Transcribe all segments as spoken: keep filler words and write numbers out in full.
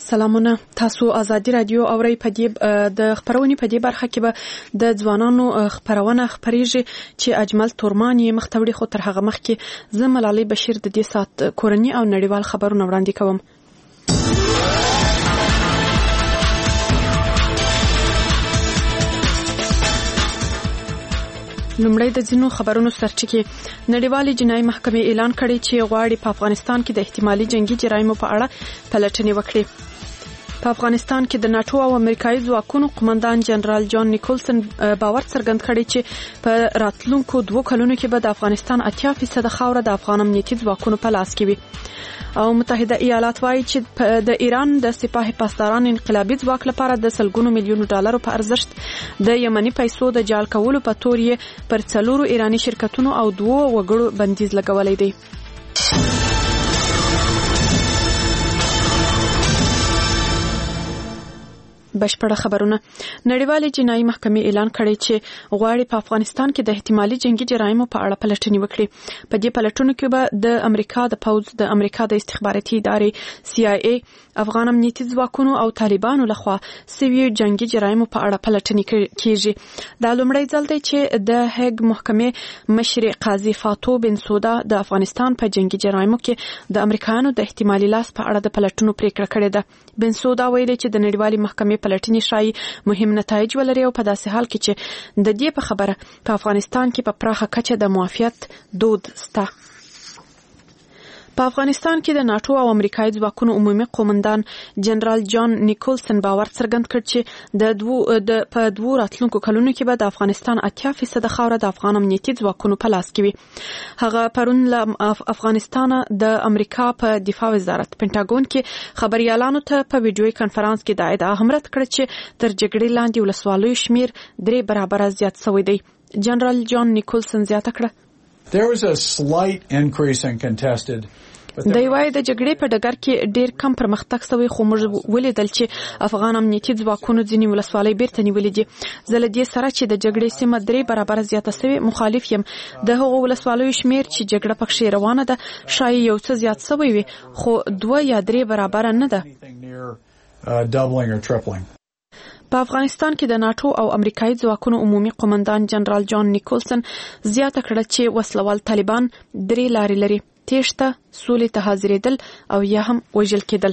سلامونه. تاسو ازادي رادیو اورئ. په دې د خبرونې په دې برخه کې به د ځوانانو خبرونه خبريږي چې اجمل تورمانی مختوړي خو تر هغه مخکې زه ملالۍ بشیر د دې سات کورنی او نړیوال خبرونه وړاندې کوم. لومړی د ځینو خبرونو سرچینې. نړیوالې جنایي محکمې اعلان کړی چې غواړي په افغانستان کې د احتمالي جنگي جرایمو په اړه پلټنې وکړي. په افغانستان کې د ناتو او امریکایي ځواکونو قومندان جنرال جان نیکولسن باور څرګند کړی چې په راتلونکو دوه کلونو کې به د افغانستان اتیا فیصد خاوره د افغان امنیتي ځواکونو په لاس کې وي. او متحده ایالات وايي چې د ایران د سپاه پاسداران انقلابي ځواک لپاره د سلګونو میلیونو ډالرو په ارزښت د یمني پیسو د جال کولو په تور یې پر څلورو ایرانی شرکتونو او دوه وګړو بندیز لګولې دی. بشپړه خبرونه. نړیوالې جنایي محکمې اعلان کړی چې غواړي په افغانستان کې د احتمالي جنگي جرایمو په اړه پلټنې وکړي. په دې پلټنو کې به د امریکا د پوځ، د امریکا د استخباراتي ادارې سی آی ای، افغان امنیتي ځواکونو او طالبانو لخوا سوي جنگي جرایمو په اړه پلټنې کیږي. دا لومړی ځل دی چې د هګ محکمې مشر قاضي فاتو بن سودا د افغانستان په جنگي جرایمو کې د امریکایانو د احتمالي لاس په اړه د پلټنو پریکړه کړې ده. بن سودا ویلي چې د نړیوالې محکمې پلټنې شایي مهم نتایج ولري او په داسې حال کې چې د دې په خبره په افغانستان کې په پراخه کچه د موافقت دود سته. په افغانستان کې د ناتو او امریکایي ځواکونو عمومي قومندان جنرال جان نیکولسن باور څرګند کړ چې د دوه د په دوه راتلونکو کلونو کې به د افغانستان اتیا فیصد خاوره د افغان امنیتي ځواکونو په لاس کې وي. هغه پرون له افغانستان د امریکا په دفاع وزارت پینټاګون کې خبريالانو ته په ویډیوي کانفرنس کې د ادعا هم رد کړ چې تر جګړې لاندې ولسوالیو شمیر درې برابره زیات شوی دی. جنرال جان نیکولسن زیاته کړه There was a slight increase in contested د یوای د جګړې په ډګر کې ډیر کم پرمختګ شوی خو موږ ولیدل چې افغان امنیتي ځواکونو ځینې ولسوالۍ بیرته نیولې دي. زه له دې سره چې د جګړې سیمه درې برابر زیاته شوی مخالف یم. د هغو ولسوالیو شمیر چې جګړه پکې روانه ده شایي یو څه زیات شوی وي خو دوه یا درې برابر نه ده. په افغانستان کې د ناتو او امریکایي ځواکونو عمومي قومندان جنرال جان نیکولسن زیاته کړه چې وسلوال طالبان درې لارې لري: تېښته، سولې ته حاضرېدل او یا هم وژل کېدل.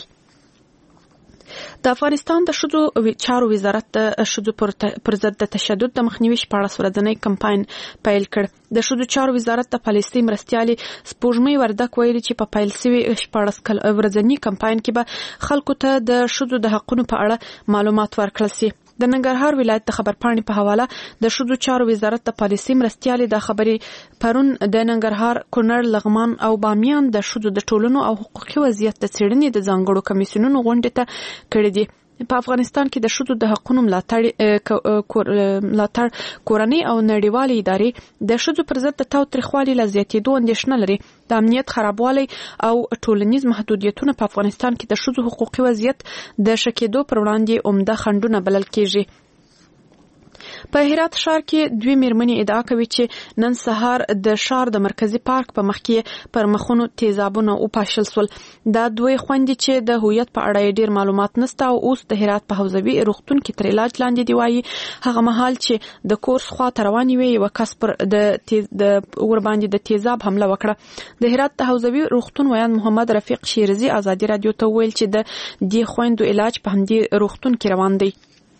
د افغانستان د ښځو چارو وزارت د ښځو پر ضد د تشدد د مخنیوي شپاړس ورځنی کمپاین پیل کړ. د ښځو چارو وزارت د پالیسۍ مرستیالې سپوږمۍ وردک ویلي چې په پیل شوي شپاړس ورځني کمپاین کې به خلکو ته د ښځو د حقونو په اړه معلومات ورکړل شي. د ننګرهار ولایت د خبرپاڼې په حواله د ښځو چارو وزارت د پالیسۍ مرستیالې د خبرې پرون د ننګرهار، کونړ، لغمان او بامیان د ښځو د ټولنو او حقوقي وضعیت د څېړنې د ځانګړو کمیسیونونو غونډې ته کړې دي. په افغانستان کې د ښځو د حقونو ملاتړ ملاتړ کورنۍ او نړیوالې ادارې د ښځو پر ضد د تاوتریخوالي له زیاتېدو اندېښنه لري. د امنیت خرابوالی او ټولنیز محدودیتونه په افغانستان کې د ښځو حقوقي وضعیت د ښه کېدو پر وړاندې عمده خنډونه بلل کېږي. په هرات ښار کې دوی میرمنې ادعا کوي چې نن سهار د ښار د مرکزی پارک په مخ کې پر مخونو تیزابونه وپاشل سول. دا دوی خوندې چې د هویت په اړه ډیر معلومات نشته او اوس د هرات په حوزوي روغتون کې تر علاج لاندې دی. وایي هغه مهال چې د کورس خوا ته روانې وي یو کس پر د د ور باندې د تیزاب حمله وکړه. د هرات د حوزوي روغتون ویان محمد رفیق شیرزي ازادي رادیو ته ویل چې د دې خويندو علاج په همدې روغتون کې روان دی.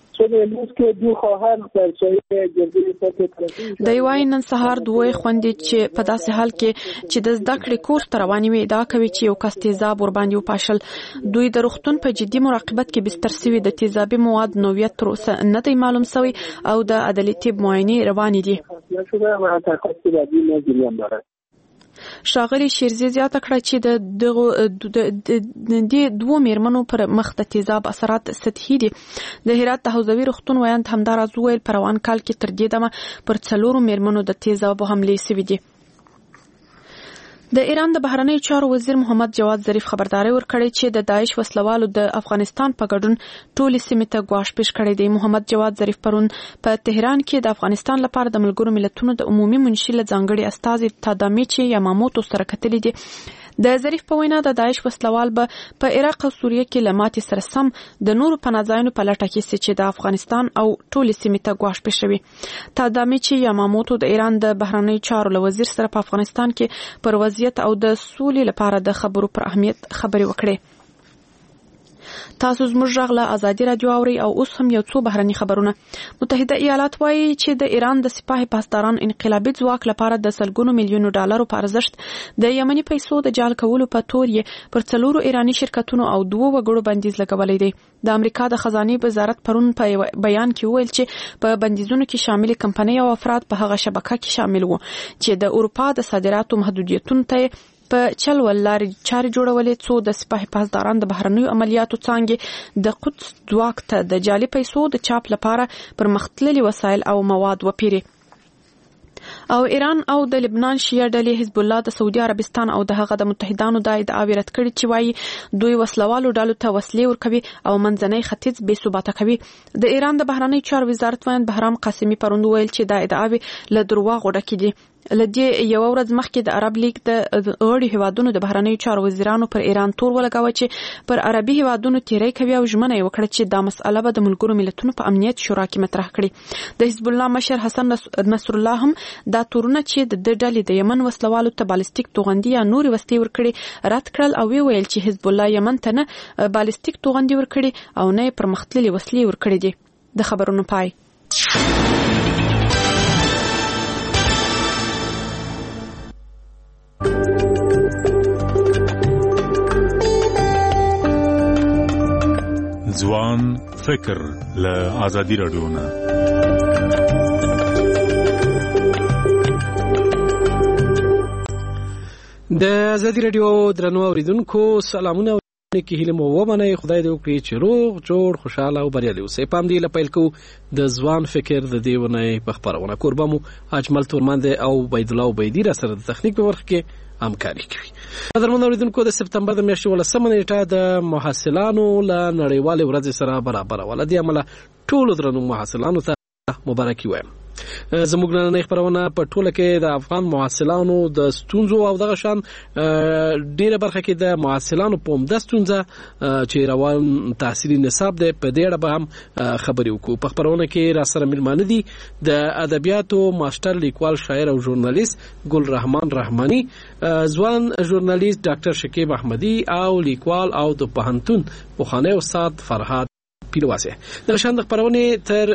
د یوای نن سهار دوی خوندې چې په داسې حال کې چې د زده کړې کورس ته روانې وي دا کوي چې یو کس تیزاب ور باندې وپاشل. دوی د روغتون په جدي مراقبت کې بستر سوي د تیزابي مواد نوعیت تر اوسه نه دی معلوم شوی او د عدلي طب معاینې روانې دي. ښاغلي شیرزي زیاته کړه چې د دغه دوه میرمنو پر مخ د تیزاب اثرات سطحي دي. د هرات د حوزوي روغتون ویاند همداراز وویل په روان کال کې تر دې دمه پر څلورو میرمنو د تیزابو حملې شوي دي. د ایران د بهرنیو چارو وزیر محمد جواد ظریف خبرداري ورکړې چې د داعش وسلوالو د افغانستان په ګډون ټولې سیمې ته ګواښ پیښ کړی دی. محمد جواد ظریف پرون په تهران کې د افغانستان لپاره د ملګرو ملتونو د عمومي منشي له ځانګړي استازي تادامیچي یاماموتو سره کتلې دي. د ظریف په وینا د داعش وسلوال به په عراق او سوریه کې له ماتې سره سم د نورو پناهځایونو په لټه کې سي چې د افغانستان او ټولې سیمې ته ګواښ پېښوي. تادامي چې یاماموتو د ایران د بهرنیو چارو له وزیر سره په افغانستان کې پر وضعیت او د سولې لپاره د خبرو پر اهمیت خبرې وکړې. تاسو زموږ غږ له ازادي رادیو اورئ او اوس هم یو څو بهرني خبرونه. متحده ایالات وایي چې د ایران د سپاه پاسداران انقلابي ځواک لپاره د سلګونو میلیونو ډالرو په ارزښت د یمني پیسو د جال کولو په تور یې پر څلورو ایراني شرکتونو او دوو وګړو بندیز لګولی دی. د امریکا د خزانې وزارت پرون په بیان کې وویل چې په بندیزونو کې شامل کمپنۍ او افراد په هغه شبکه کې شامل وو چې د اروپا د صادراتو محدودیتونو ته په چل ولاري چاري جوړولې څو د سپاه پاسداران د بهرنیو عملیاتو څانګې د قدس ځواک ته د جعلي پیسو د چاپ لپاره پر مختللي وسایل او مواد وپیري. او ایران او د لبنان شیعه ډلې حزب الله د سعودي عربستان او د هغه د متحدانو د ادعاوې رد کړي چې وایي دوی وسلوالو ډلو ته وسلې ورکوي او منځنی ختیځ بې ثباته کوي. د ایران د بهرنیو چارو وزارت وایي بهرام قاسمي پرون ویل چې د ادعاوې له درواغو ډکې دي. لدی یو ورځ مخکې د عرب لیگ د غړي هیوادونو د بهرنیو چارو وزیرانو پر ایران تور ولګاوه چې پر عربي هیوادونو تیری کوي او ژمنه یې وکړه چې دا مسأله به د ملګرو ملتونو په امنیت شورا کې مطرح کړي. د حزب الله مشر حسن نصر الله هم دا تورونه چې د ډلې د یمن وسلوالو ته بالستیک توغندي یا نوري وسلې ورکړي رد کړل او ویل چې حزب الله یمن ته نه بالستیک توغندي ورکړي او نه پر مختللي وسلې ورکړي دي. د خبرونو پای. ځوان فکر له ازادي رادیو نه. د ازادي رادیو درنو اوریدونکو سلامونه کې هیله مو ومنئ. خدای دې وکړي چې روغ جوړ خوشاله او بریالي اوسئ. پام دې لپاره کو د ځوان فکر د دیونه په خبرونه قربا مو اجمل تورمند او بيد الله وبيدي را سره د تخنیک په ورخ کې همکاري کوي. قدرمن اوریدونکو د سپتمبر د میاشتې ولسمه نیټه د محصلانو له نړیوالې ورځې سره برابر ول. دې عمله ټول درنو محصلانو ته مبارکي وایم. زموږ نن خبرونه په ټوله کې د افغان محصلانو د ستونزو او دغه شان ډیره برخه کې د محصلانو په عمده ستونزه چې روان تحصیلي نصاب دی په دې اړه به هم خبرې وکړو. په خبرونه کې را سره ملمانه دي د ادبیاتو ماستر لیکوال شاعر او ژورنالیست ګل رحمان رحماني، ځوان ژورنالیست ډاکټر شکیب احمدي او لیکوال او د پوهنتون پخوانی استاد فرهاد پیلواسه. د شاند خبرونه تر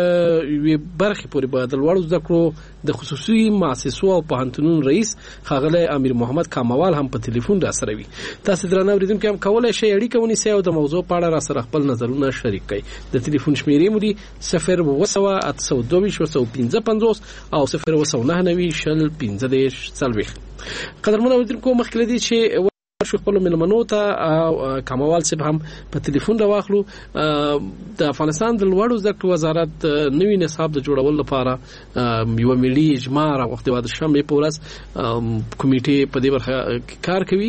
وی برخه پورې به د لوړو زده کړو د خصوصي مؤسسو او پوهنتونونو رئیس خاغله امیر محمد کاموال هم په ټلیفون را سره وي. تاسو درنه اوریدونکو هم کولای شئ اړیکه ونیسئ او د موضوع په اړه را سره خپل نظرونه شریک کړئ. د ټلیفون شمیرې مو دي صفر اوه سوه اته سوه دوه ویشت اوه سوه پنځه پنځوس او صفر اوه سوه نهه نوي شل پنځه دېرش څلوېښت. قدرمن اوریدونکو مخکې دي چې شو خپل ملمنو ته او کموال صاحب هم په ټلیفون راوخلو. د افغانستان د لوړو زده کړو وزارت نوی نصاب د جوړولو لپاره یو ملي اجماع راوخته و د شنبه په ورځ کمیټې په دې برخه کار کوي.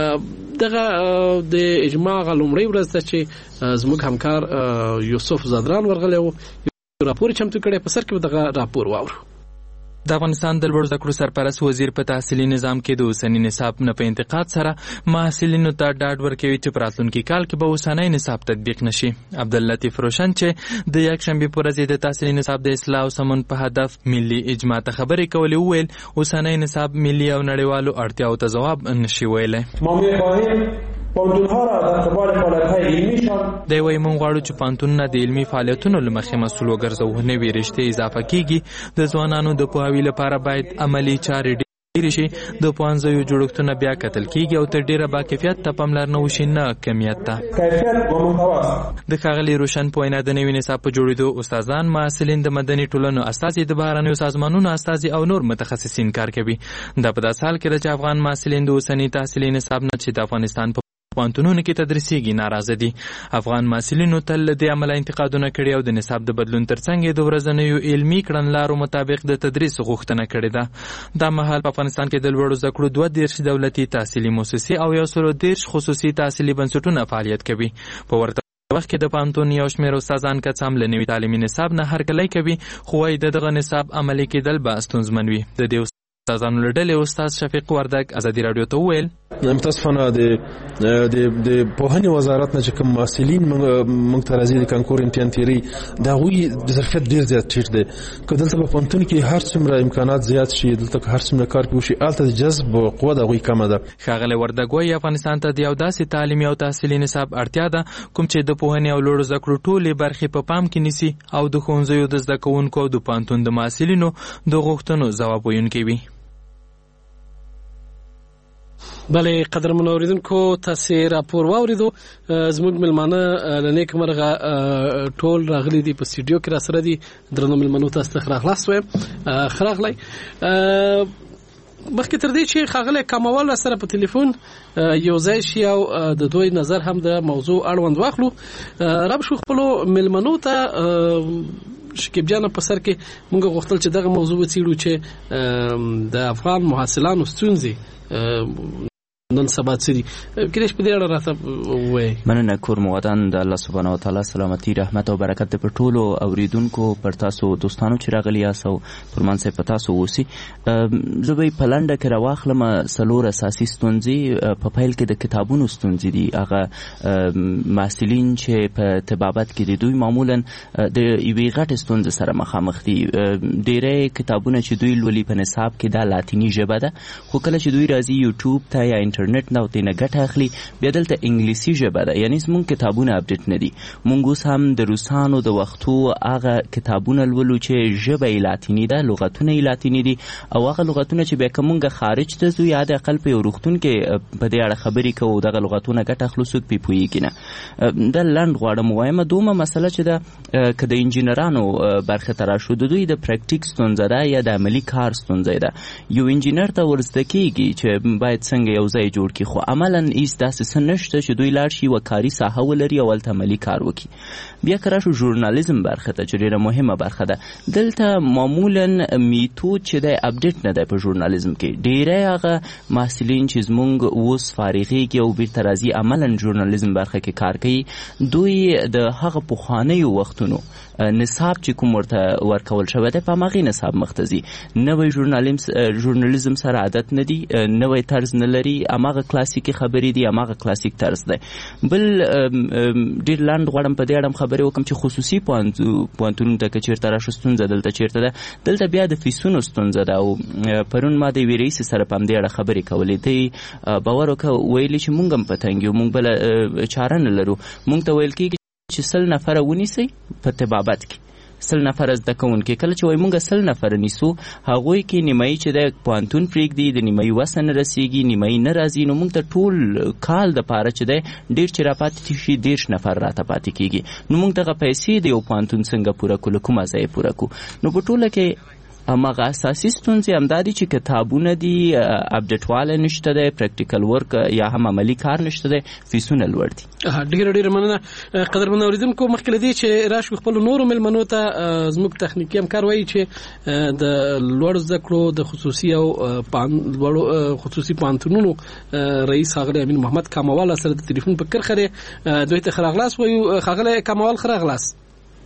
دغه د اجماع غلمړی ورځ چې زموږ همکار یوسف زادران ورغلی و راپور چمتو کړی. په سر کې دغه راپور واورو. د افغانستان د لوړو زده کړو سرپرست وزیر په تحصیلي نظام کې د اوسني نصاب نه په انتقاد سره محصلینو ته ډاډ ورکوي چې په راتلونکي کال کې به اوسنی نصاب تطبیق نشي. عبداللطیف روشن چې د یکشنبې په ورځ د تحصیلي نصاب د اصلاح او سمون په هدف ملي اجماع ته خبرې کولې وویل اوسنی نصاب ملي او نړیوالو اړتیاو ته ځواب نشي ویلی. دی وايي موږ غواړو چې پوهنتونونه د علمي فعالیتونو له مخې مسؤل وګرځوو. نوې رشتې اضافه کیږي. د ځوانانو د پوهاوي لپاره باید عملي چارې ډېرې شي. د پوهنځیو جوړښتونه بیا کتل کیږي او تر ډېره با کیفیت ته پاملرنه وشي نه کمیت ته. د ښاغلي روشن په وینا د نوي نصاب په جوړېدو استادان، محصلین، د مدني ټولنو استازي، د بهرنیو سازمانونو استازي او نور متخصصین کار کوي. دا په داسې حال کې ده چې افغان محصلین د اوسني تحصیلي نصاب نه چې د افغانستان په پوهنتونونو کې تدریسیږي ناراضه دي. افغان محصلینو تل له دې امله انتقادونه کړي او د نصاب د بدلون ترڅنګ د ورځنیو علمي کړنلارو مطابق د تدریس غوښتنه کړې ده. دا مهال په افغانستان کې د لوړو زده کړو دوه دېرش دولتي تحصیلي مؤسسې او یو سل دېرش خصوصي تحصیلي بنسټونه فعالیت کوي. په ورته وخت کې د پوهنتون یو شمېر استادان که څه هم له نوي تعلیمي نصاب نه هرکلی کوي، خو وايي د دغه نصاب عملي کېدل به ستونزمن وي. د دې استادانو له ډلې استاد شفیق وردګ ازادي راډیو ته وویل متاسفانه د د د پوهنې وزارت نه چې کوم محصلین موږ ته راځي د کانکور امتحان تیری دا غوي د ظرفیت ډیر زیات ټیټ دی که دلته په پوهنتون کې هر څومره امکانات زیات شي دلته هر څومره کار کوي الته د جذب او قوه د غوي کمه ده. ښاغلی وردګ وایي افغانستان ته د یو داسې تعلیمي او تحصیلي نصاب اړتیا ده کوم چې د پوهنې او لوړو زده کړو ټولې برخې په پام کې نیسي او د ښوونځیو د زده کوونکو او د پوهنتون د محصلینو د غوښتنو ځواب ویونکی وي. بله قدرمنو اوریدونکو تاسې راپور واوریدو زموږ ملمانه له نیک مرغه ټول راغلي دي په سټوډیو کې را سره دي درنو ملمنو تاسو ته خلاص وایم خراغلی مخکې تر دې چې ښاغلی کاموال سره په ټلیفون یو ځای شي او د دوی نظر هم د موضوع اړوند واخلو رب شو خپلو ملمنو ته شکیب جان په سر کې موږ غوښتل چې دغه موضوع وڅېړو چې د افغان محصلانو ستونزې نن سبا سری کله په دې اړه راته وایي. مننه کور مودان د الله سبحانه و تعالی سلامتی رحمت او برکت په ټولو اوریدونکو پر تاسو دوستانو چې راغلي یاسو پر منځ په تاسو وسی زه به په لنډه کې راوخلم سلور اساسي ستونزې په پیل کې د کتابونو ستونزې دي هغه محصلین چې په طبابت کې دي دوی معمولا د یوې غټ ستونزې سره مخامخ دي ډېری کتابونه چې دوی لولي په نصاب کې د لاتینی ژبه ده خو کله چې دوی راځي یوټیوب ته یا انټرنیټ نه وتینه ګټه اخلي بیا دلته انګلیسي ژبه ده یعنی زموږ کتابونه اپډیټ نه دي موږ اوس هم د روسانو د وختو هغه کتابونه لولو چې ژبه یې لاتینی ده لغتونه یې لاتینی دي او هغه لغتونه چې بیا که موږ خارج ته ځو یا د اقل په یو روغتون کې په دې اړه خبرې کوو دغه لغتونه ګټه اخلو څوک پرې پوهېږي نه دا لنډ غواړم ووایم دومره مسله چې ده که د انجینرانو برخې ته راشو د دوی د پریکټیک ستونزه ده یا د عملي کار ستونزه ده یو انجینر ته ور زده کېږي چې باید څنګه یو ځای جوړ کی خو عملاً هیڅ داسې څه نشته چې دوی لاړ شي و کاري ساحه ولري او هلته عملي کار وکړي. بیا که راشو ژورنالیزم برخه ته چې ډېره مهمه برخه ده دلته معمولاً میتود چې دی اپډیټ نه دی په ژورنالیزم کې ډېری هغه محصلین چې زموږ اوس فارغېږي او بیرته راځي عملاً ژورنالیزم برخه کې کار کوي دوی د هغه پخوانیو وختونو نصاب چې کوم ورته ورکول شوی دی په هماغې نصاب مخ ته ځي نوی ژورنالیزم سره عادت نه دي نوی طرز نه لري هماغه کلاسیکي خبرې دي هماغه کلاسیک طرز دی. بل ډېر لنډ غواړم په دې اړه خبرې وکړم چې خصوصي پوهنتونونو ته که چېرته راشو ستونزه دلته چېرته ده دلته بیا د فیسونو ستونزه ده او پرون ما د یوې رئیسې سره په همدې اړه خبرې کولې دی باور وکړه ویلي چې موږ هم په تنګ یو موږ بله چاره نه لرو موږ ته ویل کېږي چې سل نفره ونیسئ په طبابت کې سل نفره زده کوونکي کله چې وایي موږ سل نفره نیسو هغوی کې نیمایي چې د پوهنتون پرېږدي د نیمایي وسه نه رسېږي نیمایي نه راځي نو موږ ته ټول کال دپاره چې دی ډېر چې راپاتې شي دېرش نفر راته پاتې کېږي نو موږ دغه پیسې د یو پوهنتون څنګه پوره کړو کومه ځای پوره کړو نو په ټوله کې هماغه اساسي ستونزې همدا دي چې کتابونه دي اپډیټ والی نشته دی پریکټیکل ورک یا هم عملي کار نشته دی فیسونه لوړ دي. ډېره ډېره مننه قدرمن اورېدونکو مخکې له دې چې راشو خپلو نورو مېلمنو ته زموږ تخنیکي همکار وایي چې د لوړو زده کړو د خصوصي او لوړو خصوصي پوهنتونونو رئیس ښاغلی امین محمد کاموال سره د تلیفون په کرښه دی دوی ته ښه راغلاست وایو ښاغلی کاموال ښه راغلاست.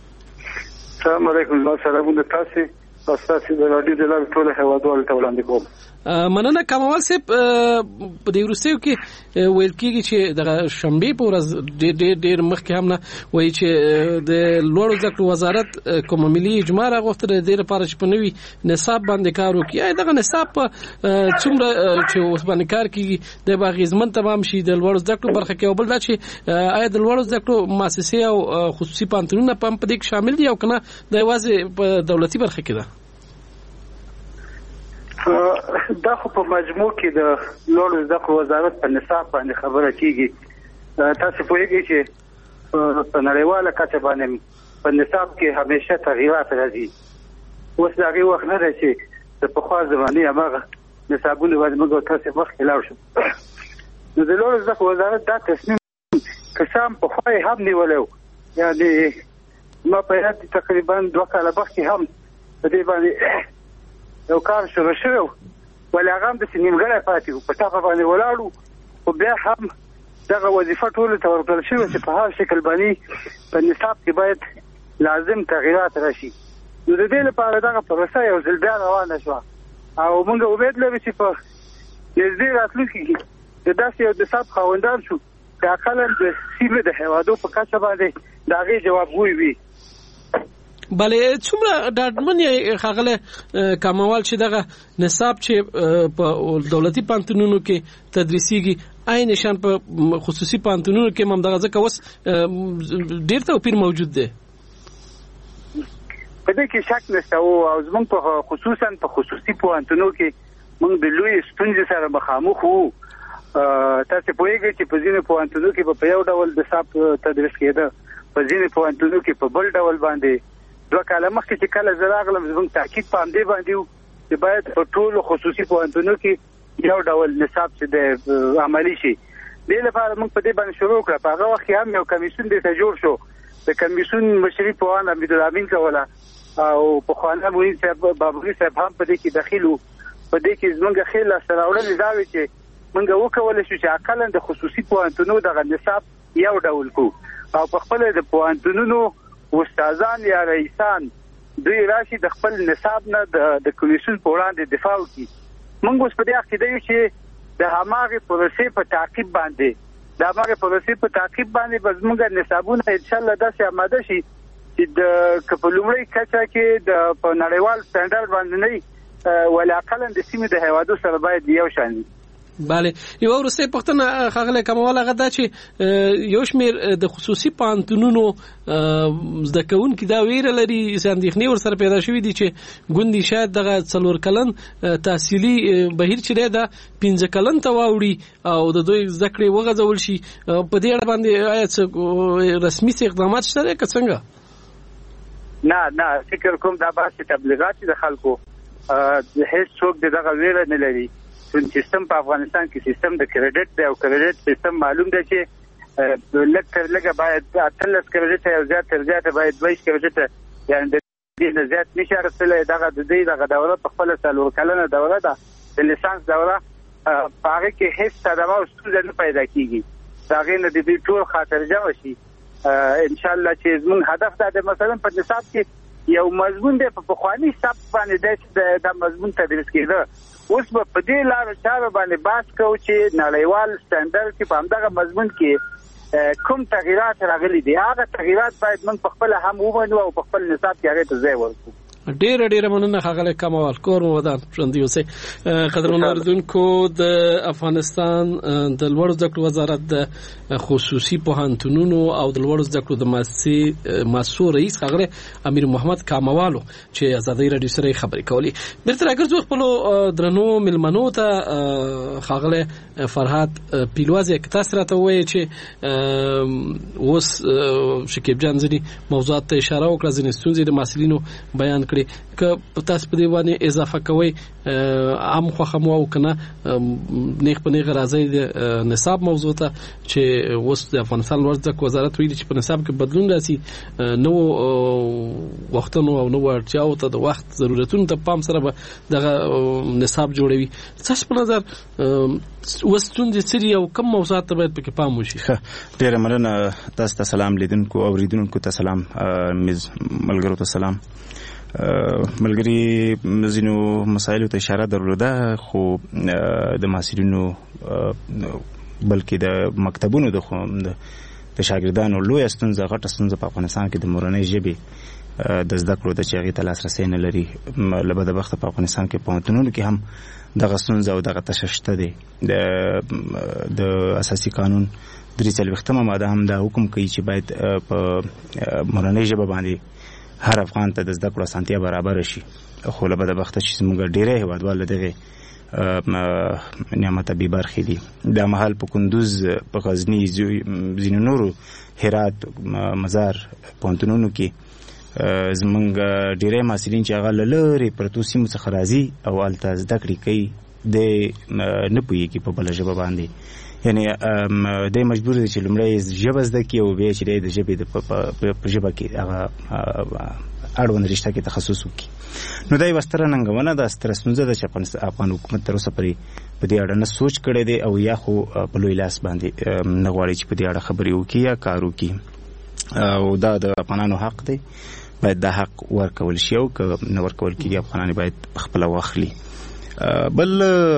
السلام علیکم سلامونه تاسې تاسو د راډیو د لارې ټول هیوادوالو ته وړاندې کوم. مننه کاموال صاحب په دې وروستیو کې ویل کېږي چې دغه شنبې په ورځ ډېر ډېر مخکې هم نه وایي چې د لوړو زده کړو وزارت کومه ملي اجماع راغوښتله د دې لپاره چې په نوي نصاب باندې کار وکړي آیا دغه نصاب په څومره چې اوس باندې کار کېږي دی به اغېزمن تمام شي د لوړو زده کړو برخه کې او بل دا چې آیا د لوړو زده کړو مؤسسې او خصوصي پوهنتونونه په دې کې شامل دي او که نه دا یوازې په دولتي برخه کې ده؟ دا خو په مجموع کې د لوړو زده کړو وزارت په نصاب باندې خبره کېږي تاسو پوهېږئ چې په نړیواله کچه باندې په نصاب کې همیشه تغییرات راځي اوس د هغې وخت نه دی چې د پخوا زمانې هماغه نصابونه باندې موږ تاسې مخکې لاړ شو نو د لوړو زده کړو وزارت دا تصمیم که څه هم پخوا یې هم نیولی و یعنې ما په یاد تقریبا دوه کاله مخکې هم په دې باندې یو کار شروع شوی و ولې هغه هم داسې نیمګړی پاتې و په ټاپه باندې ولاړ و خو بیا هم دغه وظیفه ټولو ته ورکړل شوې چې په هر شکل باندې په نصاب کې باید لازم تغییرات راشي نو د دې لپاره دغه پروسه یو ځل بیا روانه شوه او موږ امید لرو چې په نږدې راتلونکي کې د داسې یو نصاب خاوندان شو چې اقلا د سیمې د هیوادو په کچه باندې د هغې جوابګوی وي. بله څومره ډاډمن یې ښاغلی کاموال چې دغه نصاب چې په دولتي پوهنتونونو کې تدریسیږي عین شان په خصوصي پوهنتونونو کې هم همدغه ځکه اوس ډېر توپیر موجود دی؟ په دې کې شک نشته او زموږ په خصوصا په خصوصي پوهنتونو کې موږ د لوی ستونزې سره مخامخ وو. تاسو پوهیږئ چې په ځینو پوهنتونو کې په یو ډول نصاب تدریس کېده، په ځینو پوهنتونو کې په بل ډول باندې. دوه کاله مخکې چې کله زه راغلم زموږ تاکید په همدې باندې و چې باید په ټولو خصوصي پوهنتونو کې یو ډول نصاب چې د عملي شي. دې لپاره موږ په دې باندې شروع کړه. په هغه وخت کې هم یو کمیسیون دلته جوړ شو. د کمیسیون مشري پوهان حمیدالامین کوله او پخوانی معین صاحب بابري صاحب هم په دې کې داخل وو. په دې کې زموږ ښې لاسته راوړنې دا وې چې موږ وکولی شو چې اقلا د خصوصي پوهنتونو دغه نصاب یو ډول کړو او په خپله د پوهنتونونو استادان یا رئیسان دوی راشي د خپل نصاب نه د کمیسیون په وړاندې دفاع وکړي. موږ اوس په دې عقیده یو چې د هماغې پروسې په تعقیب باندې د هماغې پروسې په تعقیب باندې به زموږ نصابونه انشاءالله داسې آماده شي چې د که په لومړۍ کچه کې د په نړیوال سټنډرډ باندې نه وي ولې اقلا د سیمې د هیوادو سره باید یو شان وي. بله یو وروستۍ پوښتنه ښاغلی کموال هغه دا چې یو شمېر د خصوصي پوهنتونونو زده کوونکي دا ویره لري اندېښنې ورسره پیدا شوي دي چې ګوندې شاید دغه څلور کلن تحصیلي بهیر چې دی دا پنځه کلن ته واوړي او د دوی زده کړې وغځول شي. په دې اړه باندې آیا څه رسمي څه اقدامات شته دی که څنګه؟ نه نه فکر کوم دا بحث تبلیغات د خلکو هیڅ څوک د دغه ویره نه لري. سیستم په افغانستان کې سیستم د کریډټ دی او کریډټ سیستم معلوم دی چې لږ تر لږه باید اتلس کریډټ او زیات تر زیاته باید دوه کریډټ یعنې د دې نه زیات نشي رسېدلی. دغه د دې دغه دوره په خپله څلور کلنه دوره ده د لیسانس دوره. په هغې کې هېڅ صدمه او ستونزه نه پیدا کېږي. د هغې نه د دوی ټول خاطر جمع شي. انشاءالله چې زموږ هدف دا دی مثلا په نصاب کې یو مضمون دی په پخواني سبک باندې دی چې دا مضمون تدریس کېده. اوس به په دې لارو چارو باندې بحث کوو چې نړیوال سټنډرډ کې په همدغه مضمون کې کوم تغییرات راغلي دي هغه تغییرات باید موږ په خپله هم ومنو او په خپل نصاب کې هغې ته ځای ورکړو. ډیره ډیره مننه ښاغلی کموال. کور مو ودان ژوندي اوسئ. قدرمنو اورېدونکو د افغانستان د لوړو زده کړو وزارت د خصوصي پوهنتونونو او د لوړو زده کړو د مؤسسې مسؤل رئیس ښاغلی امیر محمد کاموالو چې ازادۍ راډیو سره یې خبرې کولې. بیرته راګرځو خپلو درنو مېلمنو ته. ښاغلی فرهاد پیلوازی که تاسو راته ووایئ چې اوس شکیب جان ځینې موضوعات ته اشاره وکړه، ځینې ستونزې د محصلینو بیان کړي، که تاسو په دې باندې اضافه کوئ عام خوښه مو او که نه نیغ په نیغه راځئ د نصاب موضوع ته چې اوس د افغانستان لوړ زده کړو وزارت ویلي چې په نصاب کې بدلون راسي، نوو وختونو او نوو اړتیاوو ته د وخت ضرورتونو ته پام سره به دغه نصاب جوړوي. تاسو په نظر اوس ستونزې څه دي او کوم موضوعات ته باید پکې پام وشي؟ ډېره مننه. تاسو ته سلام، لیدونکو او اورېدونکو ته سلام، ملګرو ته سلام. ملګري ځینو مسایلو ته اشاره درلوده، خو د محصلینو بلکې د مکتبونو د د شاګردانو لویه ستونزه غټه ستونزه په افغانستان کې د مورنۍ ژبې د زده کړو ده چې هغې ته لاسرسی نه لري. له بدبخته په افغانستان کې پوهنتونونو کې هم دغه ستونزه او دغه تشه شته دی. د اساسي قانون درې څلوېښتمه ماده هم دا حکم کوي چې باید په مورنۍ ژبه باندې هر افغان ته د زده کړو اسانتیا برابره شي. خو له بدبخته چې زموږ ډېری هېوادوال له دغې نعمته بې برخې دي. دا مهال په کندوز، په غزني، ځینو نورو هرات، مزار پوهنتونونو کې زموږ ډېری محصلین چې هغه له لرې پرتو سیمو څخه راځي او هلته زده کړې کوي، دی نه پوهېږي په بله ژبه باندې. یعنې دی مجبور دی چې لومړی ژبه زده کړي او بیا چې دی د ژبې په ژبه کې هغه اړوند رشته کې تخصص وکړي. نو دا یوه ستره ننګونه ده، ستره ستونزه ده چې افغان حکومت تر اوسه پورې په دې اړه نه سوچ کړی دی او یا خو په لوی لاس باندې نه غواړي چې په دې اړه خبرې وکړي یا کار وکړي. او دا د افغانانو حق دی، باید دا حق ورکول شي او که نه ورکول کېږي افغانان باید خپله واخلي. بل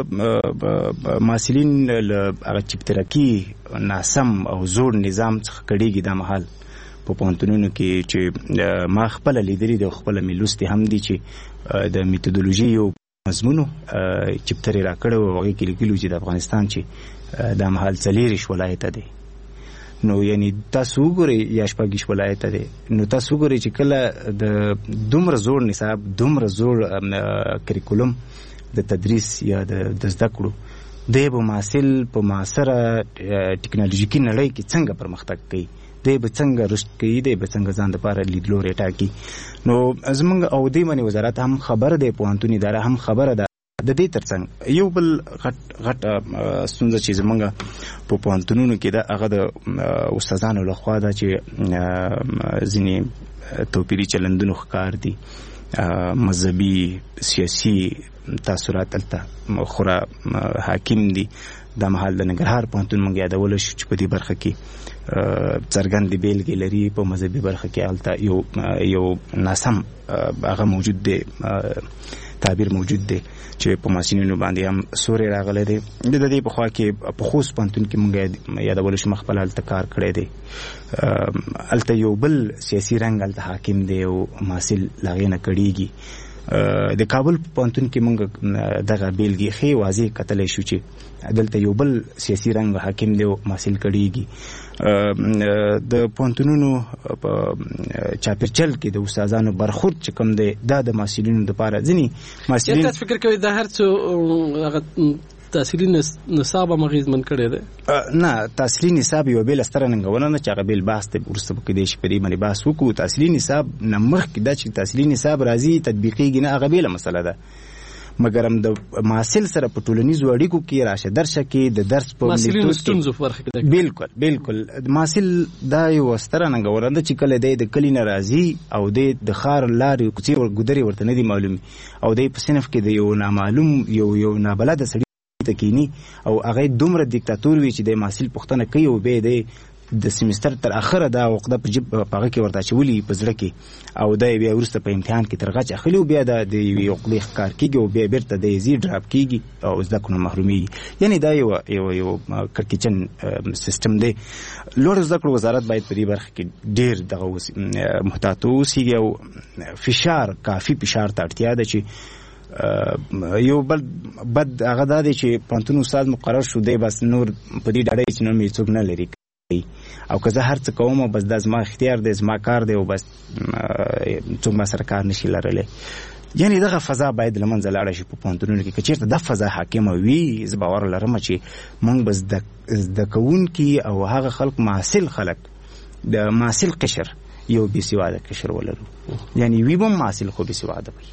محصلین له هغه چپترکی ناسم او زوړ نظام څخه کړيږي دا مهال په پوهنتونونو کې چې ما خپل لیدلي د خپل ملوستي هم دي چې د میتودولوژي یو مضمونو چپتري راکړو هغه کې لیکلو چې د افغانستان چې د مهال څلېرش ولایت دی نو یعنی تاسو وګورئ یا شپږ ولایت دی نو تاسو وګورئ چې کله د دومره زوړ نصاب دومره زوړ کریکولم د تدریس یا د زده کړو د به محصل په معاصره ټکنالوژیکي نړۍ کې څنګه پرمختګ کوي د به څنګه رشد کوي د به څنګه ځان لپاره لیدلوري ټاکي نو زمونږ او د منی وزارت هم خبر دی پوهنتون اداره هم خبره ده د دې ترڅنګ یو بل غټ غټ ستونزه چې زمونږ په پوهنتونونو کې ده هغه د استادانو لخوا ده چې ځینې توپیري چلندونو ښکار دي مذهبي سیاسي تاثیرات دلته خورا حاکم دي د مهال د ننګرهار پوهنتون موږ یادول شو چې په دې برخه کې څرګند بیلګې لري په مذهبي برخه کې هلته یو یو ناسم هغه موجود دی تعبیر موجود دی چې په محصلینو باندې هم سوري راغلی دی د دې په خوا کې په خوست پوهنتون کې موږ یادول شو خپل هلته کار کړی دی هلته یو بل سیاسي رنګ هلته حاکم دی او محصل له هغې نه کړېږي د کابل پوهنتون کې موږ دغه بیلګې ښې واضح کتلی شو چې دلته یو بل سیاسي رنګ حاکم دی او محصل کړېږي د پوهنتونونو په چاپېرچل کې د استادانو برخورد چې کوم دی دا د محصلینو دپاره ځینې محصلین تاسو فکر کوئ دا هر څه هغه تحصیلي نصاب هم اغېزمن کړی دی نه تحصیلي نصاب یو بېله ستره ننګونه ده چې هغه بېل بحث دی وروسته به کیدای شي په دې باندې بحث وکړو تحصیلي نصاب نه مخکې دا چې تحصیلي نصاب راځي تطبیقېږي نه هغه بېله مسله ده مګر هم د محصل سره په ټولنیزو اړیکو کې راشه درشه کې د درس په محصلینو ستونزو په برخه کې بالکل بالکل محصل دا یو ستره ننګونه ده چې کله دی د کلي نه راځي او دی د ښار لارې کوڅې ګودرې ورته نه دي معلومې او دی په صنف کې د یو نامعلوم یو یو نابلده سړي تکینی او هغه دومره دیکتاتور وی چې د محصل پښتنه کوي او به د د سیمستر تر اخره دا وقته په جيب پاغه کې ورته چولي په زړه کې او دا بیا ورسته په امتحان کې ترغه اخلي او بیا د یو عقلي ښکار کیږي او بیا بیرته د زی ډراپ کیږي او زده کړو محرومي یعنی دا یو یو یو کړکېچن سیستم دی لوړ زده کړو وزارت باید په دې برخه کې ډیر دغه محتاط اوسي او فشار کافي فشار ته اړتیا ده چې یو بل بد هغه دا دی چې پوهنتون استاد مقرر شو دی بس نور په دې ډاډه چې نور مې څوک نه لري او که زه هر څه کوم او بس دا زما اختیار دی زما کار دی او بس څوک ما سره کار نشي لرلی یعنی دغه فضا باید له منځه لاړه شي په پوهنتونونو کې که چېرته دا فضا حاکمه وي زه باور لرم چې موږ به زده کوونکي او هغه خلک محصل خلک د محصل قشر یو بېسواده قشر ولرو یعنی وي به محصل خو بېسواده وي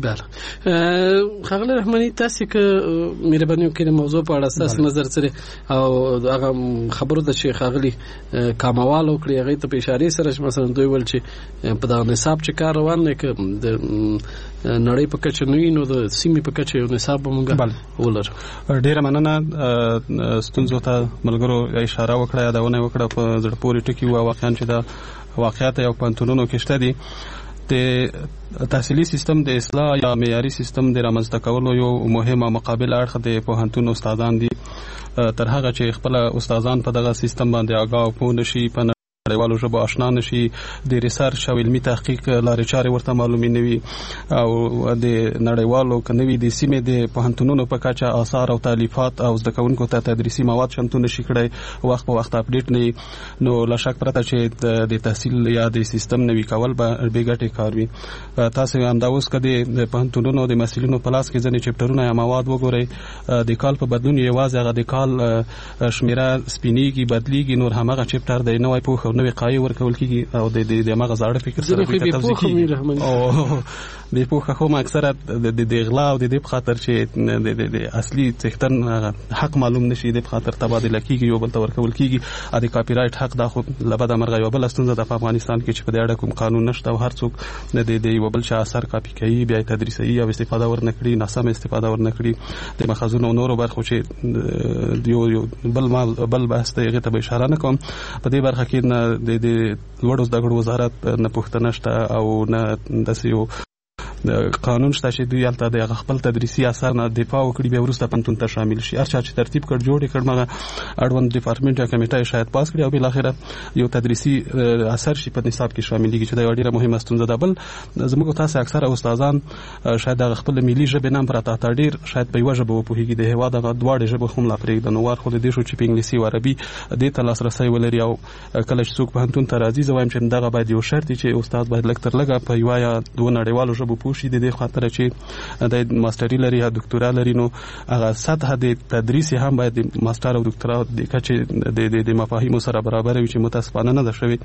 بله خاغلی رحماني تاسو که مهرباني وکړئ د موضوع په اړه ستاسو نظر سره او هغه خبرو د چې خاغلی کاموال وکړي هغې ته په اشارې سره مثلا دوی ویل چې په دغه نصاب چې کار روان دی که د نړۍ په کچه نه وي نو د سیمې په کچه یو نصاب به موږ ولرو ډېره مننه ستونزو ته ملګرو اشاره وکړه یادونه یې وکړه په زړه پورې ټکي وه واقعا چې دا واقعیت یو پوهنتونونو کې شته دي د تحصیلي سیستم د اصلاح یا معیاري سیستم د رامنځته کولو یو مهمه مقابل اړخ د پوهنتون استادان دي تر هغه چې خپل استادان په دغه سیستم باندې آگاه پوه نشي په نړیوالو ژبو آشنا نشي د ریسرچ او علمي تحقیق لارې چارې ورته معلومې نه وي او د نړیوالو که نه وي د سیمې د پوهنتونونو په کچه آثار او تالیفات او زده کوونکو ته تدریسي مواد چمتو نشي کړی وخت په وخت اپډیټ نه وي نو له شک پرته چې د تحصیل یا د سیستم نوي کول به بې ګټې کار وي تاسو همدا اوس که د پوهنتونونو د محصلینو په لاس کې ځینې چپټرونه یا مواد وګورئ د کال په بدلون یوازې هغه د کال شمیره سپینېږي بدلیږي نور هماغه چپټر د نوی پوښ نوې قایې ورکول کېږي او د د هماغه زاړه فکر سره بېرته توضیح کېږي او بې پوښه خو اکثره د غلا او د دې په خاطر چې د اصلي څښتن حق معلوم نشي د په خاطر تبادله کېږي یو بل ته ورکول کېږي د کاپي رایټ حق دا خو له بده مرغه یوه بله ستونزه ده په افغانستان کې چې په دې اړه کوم قانون نشته او هر څوک د یوه بل چا اثر کاپي کوي بیا یې تدریسوي او استفاده ورنه کړي ناسمه استفاده ورنه کړي د مخزونو او نورو برخو چې یو بل بل بحث دی هغې ته به اشاره نه کوم په دې برخه کې نه د لوړو زده کړو وزارت نه پوښتنه شته او نه داسې یو قانون شته چې دوی هلته د هغه خپل تدریسي اثر نه دفاع وکړي بیا وروسته پوهنتون ته شامل شي. هر چا چې ترتیب کړ جوړ کړ مغه اړوند ډپارټمنټ یا کمیټه شاید پاس کړي او بل اخره یو تدریسي اثر شي په نصاب کې شاملېږي چې دا ډیره مهمه ستونزه ده. بل زموږ تاسو اکثره استادان شاید هغه خپل ملي ژبه نام پراته تا ډیر شاید په یو ژبه وپوهیږي د هوا د دواړو ژبه هم لا پرېږده نو ور خو د دې شو چې په انګلیسي او عربي د ته لاسرسي ولري او کله چې څوک پوهنتون ته راځي زه وایم چې دغه باید یو شرط چې استاد باید لږ تر لږه په یو یا دوه نړیوالو ژبو پوه شي د دې خاطر چې د ماستري لري یا دکتورا لري نو هغه سطح د تدریس هم باید د ماستر او دکتورا د کچې د د مفاهیم سره برابر وي چې متاسفانه نه ده شوی.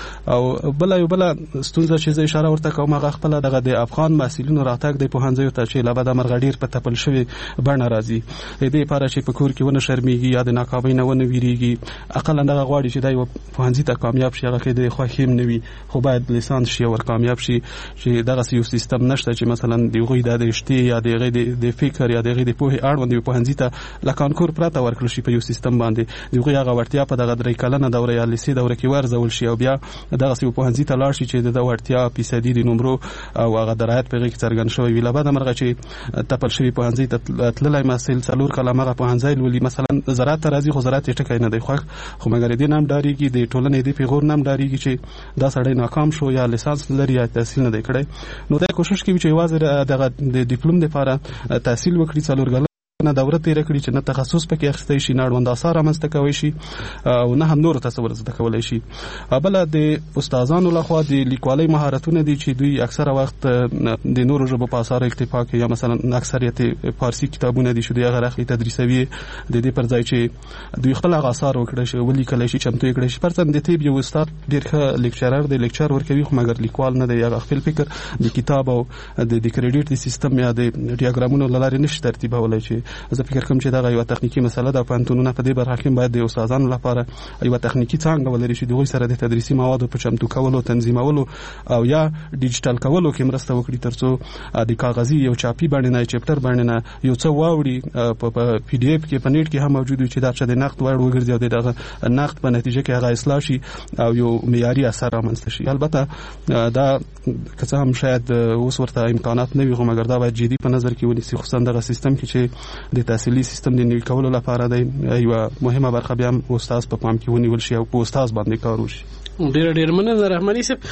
او بل یو بل ستونزه چې زه اشاره ورته کوم هغه خپل دغه د افغان محصلینو راتګ د پوهنځیو ته چې لا بعد مرغډیر په تپل شوی بڼه راځي د دې لپاره چې په کور کې ونه شرمېږي یا د ناکامۍ نه ونه ویریږي اقل اندغه غواړي چې دا یو پوهنځي ته کامیاب شي هغه کې د خوښیم نه وي خو باید لیسانس شي او کامیاب شي چې دغه یو سیستم نشته چې مثلا د غوی د اشتي یا د غي د فکر یا د غي د پوهه اړوند په پوهنځي ته لکانکور پراته ورکړل شي په یو سیستم باندې د غوی هغه ورتیا په دغه درې کلنه دوره یا لیسي دوره کې ورزول شي او بیا دغه یو پوهنځي ته لاړ شي چې د ورتیا فیصدي د نمبر او هغه درایت په غي کې څرګند شوی وی لا بعد مرغه چې تپل شوی پوهنځي ته تللای مسایل څلور کلمه غو پوهنځي ولې مثلا زراعت راځي خو زراعت ټکای نه دی خو خو مګر دې نام ډاریږي د ټولنې د پیغور نام ډاریږي چې دا سړی ناکام شو یا لیسانس لري یا تحصیل نه دی کړی نو دا کوشش کوي چې یوازې دغه د ډیپلوم لپاره تحصیل وکړي څلور کلنه نه دوره تیر کړی چې نه تخصص پکې اخیستای شي نه اړوند اثار رامنځته کوي شي او نه هم نور تصور زده کولای شي. بل د استادانو لخوا د لیکوالۍ مهارتونه دي چې دوی اکثره وخت د نورو ژبو په اثر اکتفا کوي یا مثلا اکثریت فارسی کتابونه دي چې دوی هغه راخلي تدریسوي د دې پر ځای چې دوی خپل هغه اثار وکړي شي ولیکل شي چمتو کړي شي. پرڅن د طب یو استاد ډیر ښه لیکچرر دی لیکچر ورکوي خو مګر لیکوال نه دی هغه خپل فکر د کتاب او د کریډټ د سیستم یا د ډیاګرامونو لارې نشي ترتیبولای شي. زه فکر کوم چې دا یو تخنیکی مسله ده پوهنتونونه په دې برخه کې باید د استادانو لپاره یو تخنیکی څنګه ولري چې دوی سره د تدریسي موادو په چمتو کولو تنظیمولو او یا ډیجیټل کولو کې مرسته وکړي ترڅو د کاغذي یو چاپی باندې نه چپټر باندې نه یو څه واوړي په پی ډی اف کې په نیټ کې هم موجود وي چې دا چې د نقد وړ وګرځي او د نقد په نتیجه کې هغه اصلاح شي او یو معیاري اثر رامنځته شي. البته دا که هم شاید اوس ورته امکانات نه وي خو مګر دا باید جدي په نظر کې ونیسي خصوصا دغه سیستم کې چې د تحصیلي سیستم د نوي کولو لپاره دی یو مهمه برخه بیا استاد په پام کې ونیول شي او په استاد باندې کار وشي. ډیر ډیر مننه رحماني صاحب.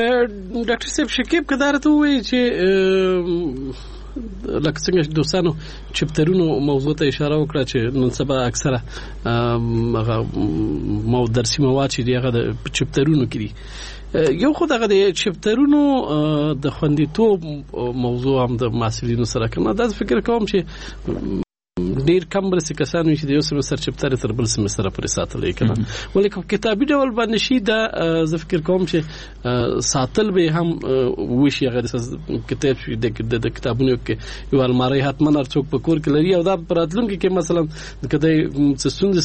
ډاکټر صاحب شکیب کدارته وایي چې لکه څنګه دوستانو چپټرونو موضوع ته اشاره وکړه چې نن سبا اکثره هغه مو درسي مواد چې هغه د چپټرونو کې دي یو خو دغه د چپټرونو د خوندیتوب موضوع هم د محصلینو سره کوم دا فکر کوم چې ډیر کم برسي کسان چې د یو سمستر چپټر تر بل سمستر پورې ساتلې کړه ولې کوم کتابي ډول باندې شي دا زه فکر کوم چې ساتل به هم وشي هغه کتاب شي د کتابونو کې یو الماری حتما ارڅوک په کور کې لري او دا پراتلونکو کې مثلا کله څه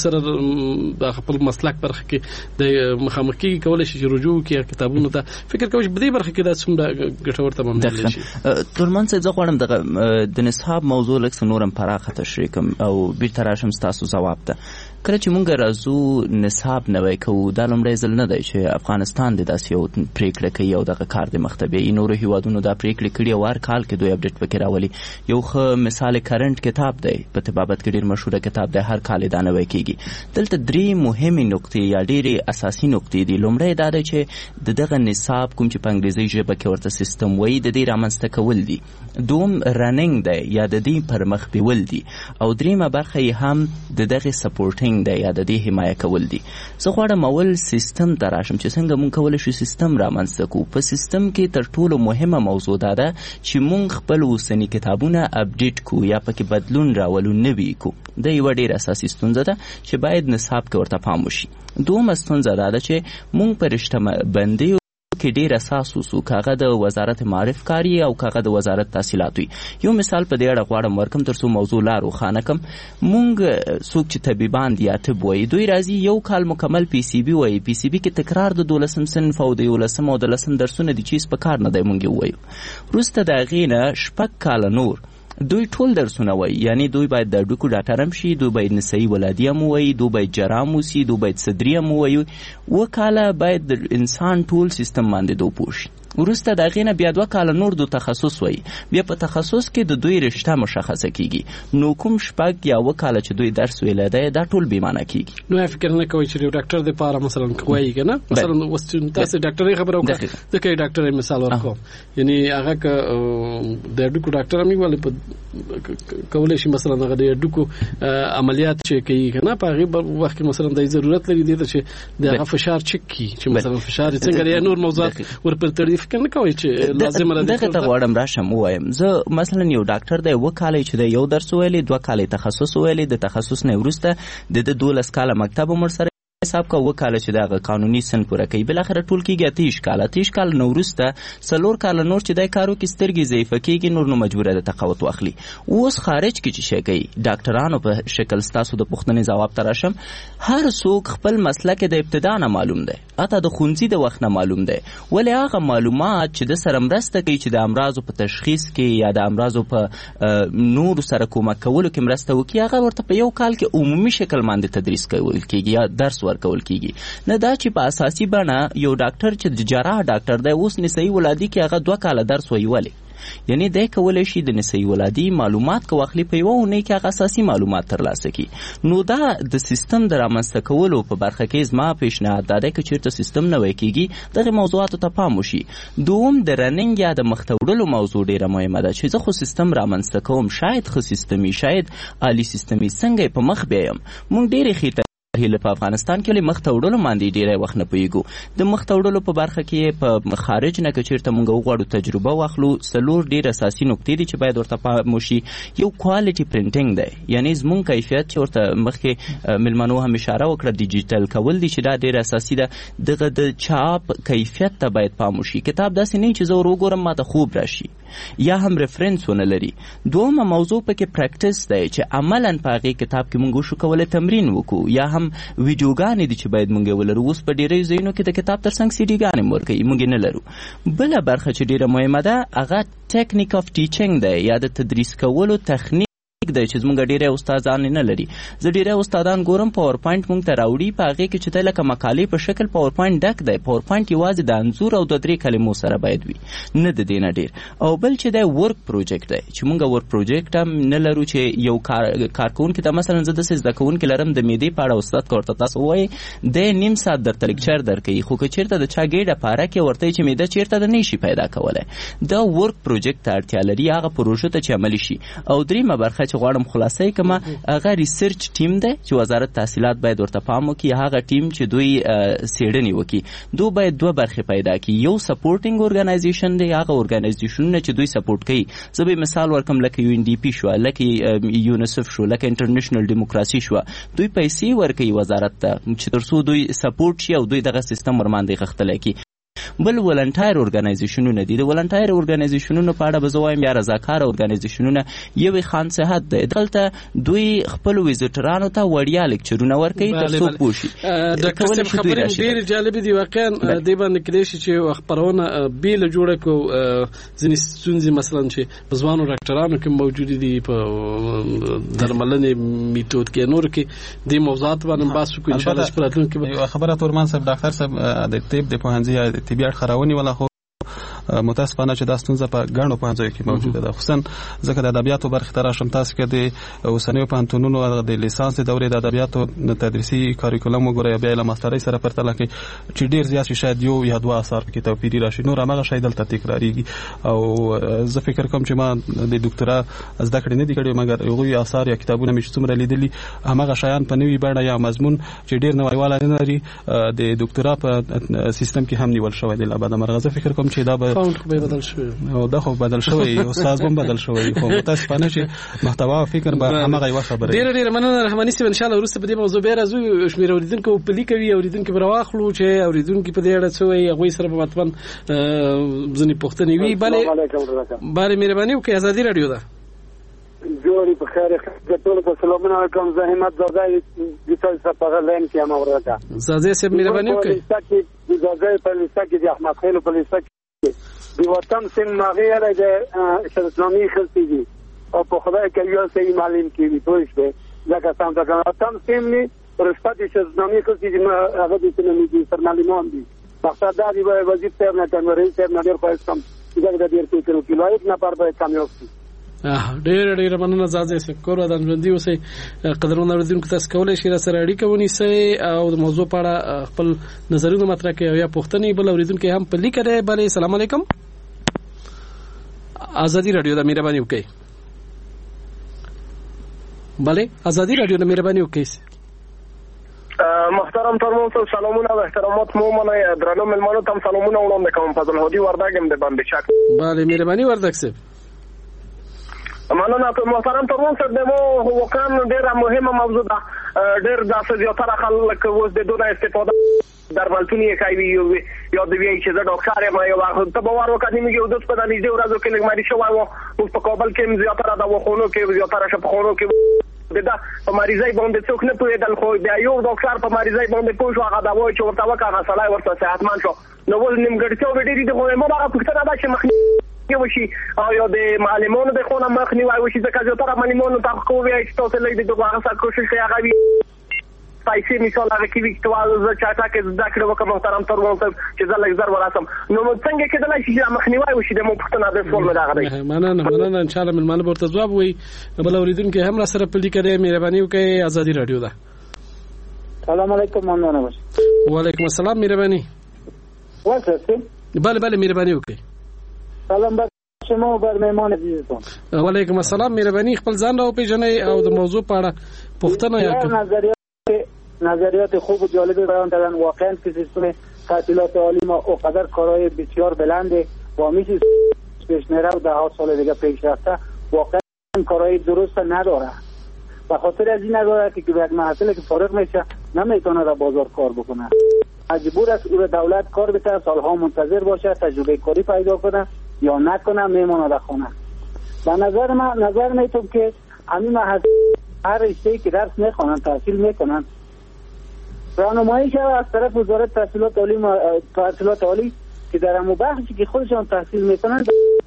سره خپل مسلک برخه کې د مخامخي کول شي رجوع کې کتابونو ته فکر کوم چې په دې برخه کې دا څومره ګټور تمام دي شي. ترمن څه ځکه غواړم د نصاب موضوع لکه نورم پراخه تشریح او بیرته راشم ستاسو ځواب ته. کله چې مونږ راځو نصاب نوی کوو دا لومړی ځل نه دی چې افغانستان د داسې یو پریکړه کوي او دغه کار د مخته بیایي. نورو هیوادونو دا پریکړې کړي او هر کال کې دوی اپډیټ پکې راولي. یو ښه مثال کرنټ کتاب دی په طبابت کې ډېر مشهوره کتاب دی هر کال دا نوی کېږي. دلته درې مهمې نقطې یا ډېرې اساسي نقطې دي. لومړی دا دی چې د دغه نصاب کوم چې په انګریزي ژبه کې ورته سیستم وایي د دې رامنځته کول دي. دوم رننګ دی یا د دې پر مخ بیول دي او دریمه برخه یې هم د دغه سپورټینګ دی یا د دې حمایه کول دي. زه غواړم اول سیستم ته راشم چې څنګه مونږ کولی شو سیستم رامنځته کړو. په سیستم کې تر ټولو مهمه موضوع دا ده چې مونږ خپل اوسني کتابونه اپډیټ کړو یا پکې بدلون راولو نوي کړو. دا یوه ډېره اساسي ستونزه ده چې باید نصاب کې ورته پام وشي. دومره ستونزه دا ده چې مونږ په رشته بندیو کې ډېر اساس وسو کاغه د وزارت معرف کاری او کاغه د وزارت تحصیلات وي. یو مثال په دې اړه غواړم ورکم ترڅو موضوع لا روښانه کړم. مونږ څوک چې طبیبان دي یا طب وایي دوی راځي یو کال مکمل پی سی بي وایي. پی سی بي کې تکرار د دولسم صنف او د یولسم او د لسم درسونه دي چې په کار نه دی مونږ وایو. وروسته د هغې نه شپږ کاله نور دوی ټول درسونه وایي یعنی دوی باید د هډوکو ډاکټر هم شي دوی باید نسایي ولادي هم ووایي دوی باید جراح هم وسي دوی باید صدري هم ووایي. اووه کاله باید د انسان ټول سیستم باندې دوی پوه شي. وروسته د هغې نه بیا دوه کاله نور د تخصص وایي. بیا په تخصص کې د دوی رشته مشخصه کیږي. نو کوم شپږ یا اووه کاله چې دوی درس ویلی دی دا ټول بې معنه کیږي. نو فکر نه کوئ چې یو ډاکټر دپاره مثلا وایي که نه مثلا اوس تاسې ډاکټرۍ خبره وکړه ځکه یې ډاکټرۍ مثال ورکوم یعنې هغه که د هډوکو ډاکټر هم ولې په کولی شي مثلا هغه د هډوکو عملیات چې کوي که نه په هغې وخت کې مثلا د ضرورت لري دې ته چې د هغه فشار چک کړي چې مثلا فشار یې څنګه یا نور موضوعات ورپسې تړي. فکر نه کوئ چې لازمه ده دغه ته غواړم راشم ووایم زه مثلا یو ډاکټر دی اووه کاله چې دی یو درس ویلی دوه کاله تخصص ویلی د تخصص نه وروسته د ده دولس کاله مکتب هم ورسره حساب کا اووه کاله چې دغه قانوني سن پوره کوي بالاخره ټول کېږي اتهیش کاله اتهیش کاله نه وروسته څلور کاله نور چې دی کار وکړي سترګې ضعیفه کېږي نور نو مجبوره ده تقاوت واخلي. اوس خارج کې چې شی کوي ډاکټرانو په شکل ستاسو د پوښتنې ځواب ته راشم هر څوک خپل مسلک د ابتدا نه معلوم دی حتی د ښوونځي د وخت نه معلوم دی ولې هغه معلومات چې د سره مرسته کوي چې د امراضو په تشخیص کې یا د امراضو په نورو سره کومک کولو کې مرسته وکړي هغه ورته په یو کال کې عمومي شکل باندې تدریس کول کېږي یا درس ورکول کېږي. نه دا چې په اساسي بڼه یو ډاکټر چې د جراح ډاکټر دی اوس نسایي ولادي کې هغه دوه کاله درس وایي ولې یعنی دی کولی شي د نسایي ولادي معلومات که واخلي په یوه اونۍ کې هغه اساسي معلومات ترلاسه کړي. نو دا د سیستم د رامنځته کولو په برخه کې زما پیشنهاد دا دی که چېرته سیستم نوی کېږي دغې موضوعاتو ته پام وشي. دوم د رننګ یا د مخته وړلو موضوع ډېره مهمه ده چې زه خو سیستم رامنځته کوم شاید ښه سیستمي شاید عالي سیستمي څنګه یې په مخ بیایم موږ ډېرې ښې هیله په افغانستان کې ولې مخته وړلو باندې ډېری وخت نه پوهېږو. د مخته وړلو په برخه کې په خارج نه که چېرته موږ وغواړو تجربه واخلو څلور ډېر اساسي نقطې دي چې باید ورته پام وشي. یو کوالټي پرنټینګ دی یعنې زموږ کیفیت چې ورته مخکې میلمنو هم اشاره وکړه ډیجیټل کول دي چې دا ډېر اساسي ده. دغه د چاپ کیفیت ته باید پام وشي. کتاب داسې نه چې زه ور وګورم ماته خوب راشي یا هم ریفرنس ونه لري. دومره موضوع پکې پریکټس دی چې عملا په هغې کتاب کې موږ وشو کولی تمرین وکړو یا هم ویډیوګانې دي چې باید موږ ولرو. اوس په ډېرو ځایونو کې د کتاب تر څنګ سیډیګانې هم ورکوي موږ نه لرو. بله برخه چې ډېره مهمه ده هغه ټیکنیک اف ټیچینګ دی یا د تدریس کولو تخنیک دی چې زموږ ډېری استادان نه لري. زه ډېری استادان ګورم پاور پوینټ موږ ته راوړي په هغې کې چې دی لکه مقالې په شکل پاور پوینټ ډک دی. پاور پوینټ یوازې د انځور او د درې کلمو سره باید وي نه د دې نه ډېر. او بل چې دی ورک پروجیکټ دی چې موږ ورک پروجیکټ هم نه لرو چې یو کار کارکوونکي ته مثلا زه داسې زده کوونکي لرم د معدې په اړه استاد که ورته تاسو ووایئ دی نیم ساعت درته لیکچر درکوي خو که چېرته د چا ګېډه پاره کې ورته چې معده چېرته ده نه شي پیدا کولی. دا ورک پروجیکټ ته اړتیا لري هغه پروژو ته چې عملي شي. او دریمه برخه چې غواړم خلاصه کما هغه ریسرچ ټیم دی چې وزارت تحصیلات باید ورته پام وکړي. هغه ټیم چې دوی څېړنې وکړي دوی باید دوه برخې پیدا کړي. یو سپورټینګ ارګنایزیشن دی هغه ارګنایزیشنونه چې دوی سپورټ کوي. زه به مثال ورکم لکه یو ان ډي پي شوه لکه یونیسف شو لکه انټرنیشنل ډیموکراسي شوه. دوی پیسې ورکوي وزارت ته چې تر څو دوی سپورټ شي او دوی دغه سیستم ورباندې غښتلی کړي. بل ولنټایر ارګنایزیشنونه دي. د ولنټایر ارګنایزیشنونو په اړه به زه وایم یا رضاکاره ارګنایزیشنونه یو خان صحت دی. دلته دوی خپلو ویزیټرانو ته وړیا لیکچرونه ورکوي تر څو پوه شي. ډاکټر صاحب خبرې ډېرې جالبې دي واقعا دې باندې کېدای شي چې خپرونه بېله جوړه کړو. ځینې ستونزې مثلا چې په ځوانو ډاکټرانو کې موجودې دي په درملنې میتود کې نور کې دې موضوعات باندې بحث وکړو انشاءالله چې په راتلونکي کې. یوه خبره تورمان صاحب ډاکټر صاحب د طب د پوهنځي طبي اړخ راونی ولا خو متاسفانه چې دا ستونزه په ګڼو پوهنځیو کې موجوده ده خصوصا ځکه د ادبیاتو برخې ته راشم تاسو کې د اوسنیو پوهنتونونو د لیسانس دورې د ادبیاتو تدریسي کاریکولم وګورئ بیا له ماسترۍ سره پرتله کوي چې ډېر زیات شي شاید یو یا دوه اثار پکې توپیري راشي نور هماغه شی دلته تکراریږي. او زه فکر کوم چې ما د ډاکټرا زده کړې نه دي کړې مګر هغوی اثار یا کتابونه مې چې څومره لیدلي هماغه شیان په نوي بڼه یا مضمون چې ډېر نویواله نه لري د ډاکټرا په سیستم کې هم نیول شوی دی. لا بعد مرغه زه فکر کوم چې دا به بدل شوی او دا خو بدل شوی استاد هم بدل شوی خو متاسفانه چې محتوا او فکر به همغه یو خبره. ډېر ډېر مننه رحماني صاحب. ان شاء الله وروسته په دې موضوع بیا راځو. شمېر اوریدونکو په لیکوي اوریدونکو به راواخلو چې اوریدونکو په دې اړه څه وایي هغوی سره به مطمئن ځینې پوښتنې وي. بلې بلې مهرباني وکړئ. ازادي راډیو ده جوړې په خیر ټولو ته سلامونه علیکم. زه همت زاده د تاسو په غلین کې ام اورته زاده صاحب مهرباني وکړئ. زاده په لسته کې د احمد خیل په لسته کې د وطن سیم مغیر د اسلامي خلک دي او په خدای کې یو څه معلوم کیږي پوښتنه ځکه تاسو ته وطن سیم نه پرشتہ د اسلامي خلک دي هغه د اسلامي دي سرمالمان دي مقصد دا دی وزیر صاحب نه تنور رئیس صاحب نه ډیر خواهش کوم چې دا ډیر فکر وکړي لایق نفر به کامیاب شي. ډېر ډېر مننه زازه سکور ودان ژوندۍ اوسئ. قدرمن اوریدونکو تاسو کولی شئ راسره اړیکه ونیسئ او د موضوع په اړه خپل نظرونه مطرح کړئ او یا پوښتنې بل اوریدونکي هم په لیکه دی. بلې سلام علیکم آزادی رادیو د مهرباني وکړئ. بله آزادی رادیو د مهرباني وکړئ. محترم ترمون صاحب سلامونه و احترامات مو منه درنو ملمانو تم سلامونه وړاندې کوم. فضل هادي وردګ هم د باندې چک. بله مهرباني وردګ صاحب. مننه محترم ترمون صاحب دمو واقعا ډیره مهمه موضوع ده. ډیر داسې زیاتره خلک اوس د دونه استفاده درملتون یې کوي یا د وی چې زه ډاکټر یم یو وخت ته به ور وکړم یو دوست په دې ورځو کې لږ مریض شوی و. اوس په کابل کې زیاتره دواخانو کې زیاتره شفاخانو کې دا په مریضای باندې څوک نه پوهېدل خو بیا یو ډاکټر په مریضای باندې پوه شو هغه دوا چې ورته وکړه هغه سړی ورته صحتمند شو. نو اوس نیمګړتیاوې ډېرې دي خو ما هغه پوښتنه ده چې مخنیوی وشي او یا د معلمانو د خونه مخنیوی وشي ځکه زیاتره معلمانو ته خو وایي چې تاسو لږ د هغه سره کوشش کوئ هغه وي پیسې مثال هغه کې وي چې زه چاټکې زده کړې وکړم محترم ترمون صاحب چې زه لږ زر ورسم نو څنګه کېدلی شي چې مخنیوی وشي د مو پوښتنه د سوال مې دغه دی. مننه مننه انشاءالله مېلمانه به ورته ځواب وایي. بل اورېدونکي هم راسره په لیکه دی. مهرباني وکړئ ازادي راډیو ده. سلام علیکم مننه باشه. وعلیکم السلام مهرباني. واسه بله بله مهرباني وکړئ. سلام بر شما بر مهمان عزیزتون. وعلیکم السلام مهرباني خپل ځان راوپېژنئ او د موضوع په اړه پوښتنه یا نظریات نظریات خوب و جالبی بیان دادن. واقعا که سیستم تحصیلات عالی ما اوقدر کارهای بسیار بلنده و میشه پیش میره و ده ها سال دیگه پیش رفته واقعا کارهای درست نداره. به خاطر از این نداره که یک محصول که فارغ میشه نمیتونه در بازار کار بکنه. مجبور است او را دولت کار بده سالها منتظر باشه تجربه کاری پیدا کنه یا نکنه میمونه در خونه. به نظر من نظر میتونم که همین محصول هر رشته‌ای که درس میخوانن تحصیل میکنن راهنمایی شود از طرف وزارت تحصیلات عالی تحصیلات عالی که در همون بخشی که خودشان تحصیل میکنن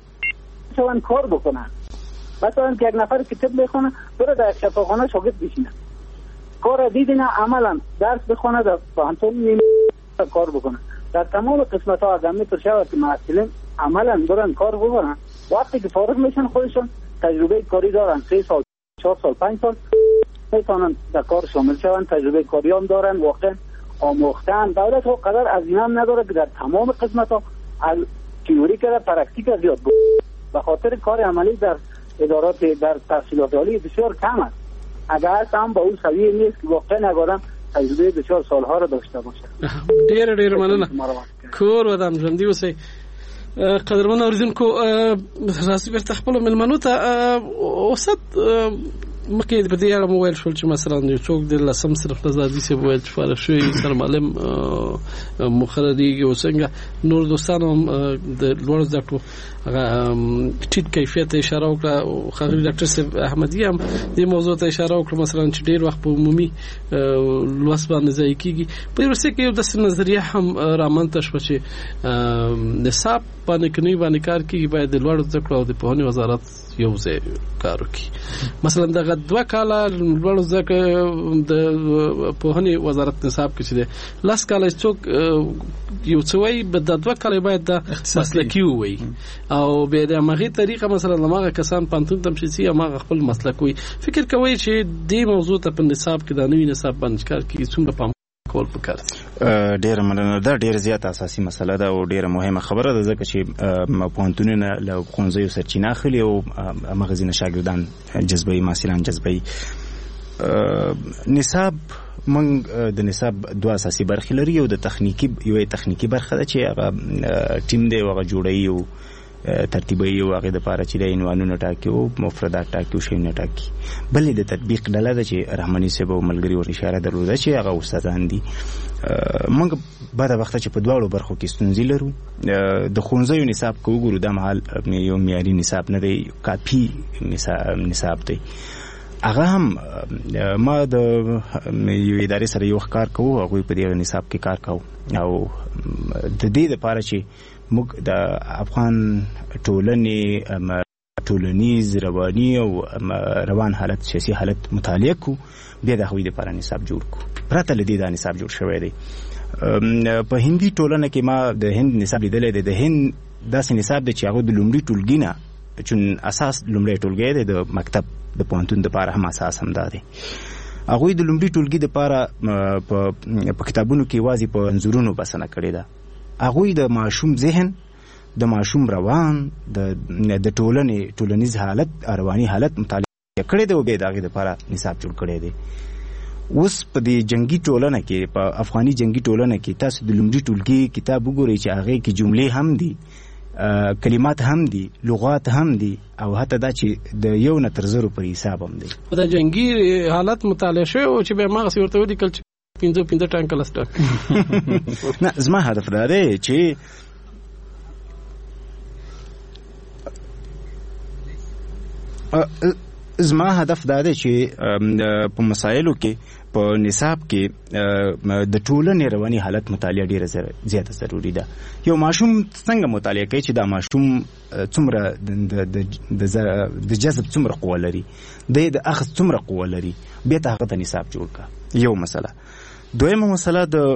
شون کار بکنن. مثلا که یک نفر کتاب بخونه بره در شفاخانه شاگرد بشینه کار دیدینه عملا درس بخونه در پانتون کار بکنه. در تمام قسمت ها آدم میتر شود که محصلین عملا برن کار بکنن. وقتی که فارغ میشن خودشان تجربه کاری دارن سه سال چهار سال پنج سال میتونن در کار شامل شوند. تجربه کاری هم دارن واقعا آموختن. دولت ها قدر از این هم نداره که در تمام قسمت ها از تئوری که در پرکتیک زیاد بود. به خاطر کار عملی در ادارات در تحصیلات عالی بسیار کم است. اگر هست هم با اون سویه نیست که واقعا نگارم تجربه بسیار سالها را داشته باشه. دیر دیر مننه کور ودان ژوندي اوسئ. قدرمن اوریدونکو راځي بیرته خپلو مېلمنو ته اوسط مخکې په دې اړه مو ویل شول چې مثلا یو څوک د لسم صرف نظادي صاحب ویل چې فارغ شوی سرمعلم مقرریږي او څنګه نور دوستانو هم د لوړ زده کړو هغه ټیټ کیفیت ته اشاره وکړه او ښاغلي ډاکټر صاحب احمدي هم دې موضوع ته اشاره وکړه مثلا چې ډېر وخت په عمومي لوست باندې ځای کېږي. په دې وروسته کې یو داسې نظریه هم رامنځته شوه چې نصاب باندې کني باندې کار کېږي باید د لوړ زده کړو او د پوهنې وزارت یو ځای کار وکړي. مثلا دغه دوه کاله لوړ زده کړو د پوهنې وزارت نصاب کې چې دی لس کاله څوک یو څه وایي د دوه کاله باید د مسلکي ووایي او بیا د همغې طریقه مثلا هماغه کسان پوهنتون ته هم شي هماغه خپل مسلک وایي. فکر کوئ چې دې موضوع ته په نصاب کې د نوي نصاب باندې کار کېږي څومره پام کول پکار دي؟ ډیره مننه. دا ډیره زیاته اساسي مسله ده او ډیره مهمه خبره ده ځکه چې پوهنتونونه له ښوونځیو سرچینه اخلي او همغه ځینې شاګردان جذبوي محصلان جذبوي. نصاب موږ د نصاب دوه اساسي برخې لري. یو د تخنیکی یو تخنیکی برخه ده چې هغه ټیم دی هغه جوړوي او ترتیبوي او هغه د پاره چې د عنوانونو ټاکي او مفردات ټاکي او شیونه ټاکي. بلې د تطبیق ډله ده چې رحماني صاحب او ملګري ور اشاره درلوده چې هغه استادان دي. موږ بعد وخت چې په دواړو برخو کې ستونزې لرو. د ښوونځیو نصاب کو وګورو د مهال یو معیاري نصاب نه دی کافي نصاب دی. هغه هم ما د یو ادارې سره یو کار کوو هغه په دې نصاب کې کار کوو او د دې لپاره چې موږ د افغان ټولنې ټولنیز رواني او روان حالت سیاسي حالت مطالعه کو بیا د هغوی لپاره نصاب جوړ کو. پرته له دې دا نصاب جوړ شوی دی. په هندي ټولنه کې ما د هند نصاب لیدلی دی. د هند داسې نصاب دی چې هغه د لومړي ټولګي نه چون اساس لومړی ټولګی دی د مکتب د پوهنتون دپاره هم اساس همدا دی. هغوی د لومړي ټولګي دپاره په کتابونو کې یوازې په انځورونو بسنه کړې ده. هغوی د ماشوم ذهن، د ماشوم روان، د د ټولنې ټولنیز حالت، رواني حالت مطالعه کړی دی او بیا د هغې دپاره نصاب جوړ کړی دی. اوس په دې جنگي ټولنه کې، په افغاني جنگي ټولنه کې تاسو د لومړي ټولګي کتاب وګورئ چې هغې کې جملې هم دي، کلمات هم دي، لغات هم دي، او حتی دا چې د یو نه تر زرو پورې حساب هم دی. دا جنگي حالت مطالعه شوی او چې بیا هماغسې ورته ولیکل چې پنځه پنځه ټانکه لس ټانکه. نه، زما هدف دا دی چې زما هدف دا دی چې په مسایلو کې، په نصاب کې د ټولنې رواني حالت مطالعه ډیره زیاته ضروري ده. یو ماشوم څنګه مطالعه کوي چې دا ماشوم څومره د جذب څومره قوه لري، د اخذ څومره قوه لري، بیا ته هغه ته نصاب جوړ کړه. یو مسله. دویمه مسله د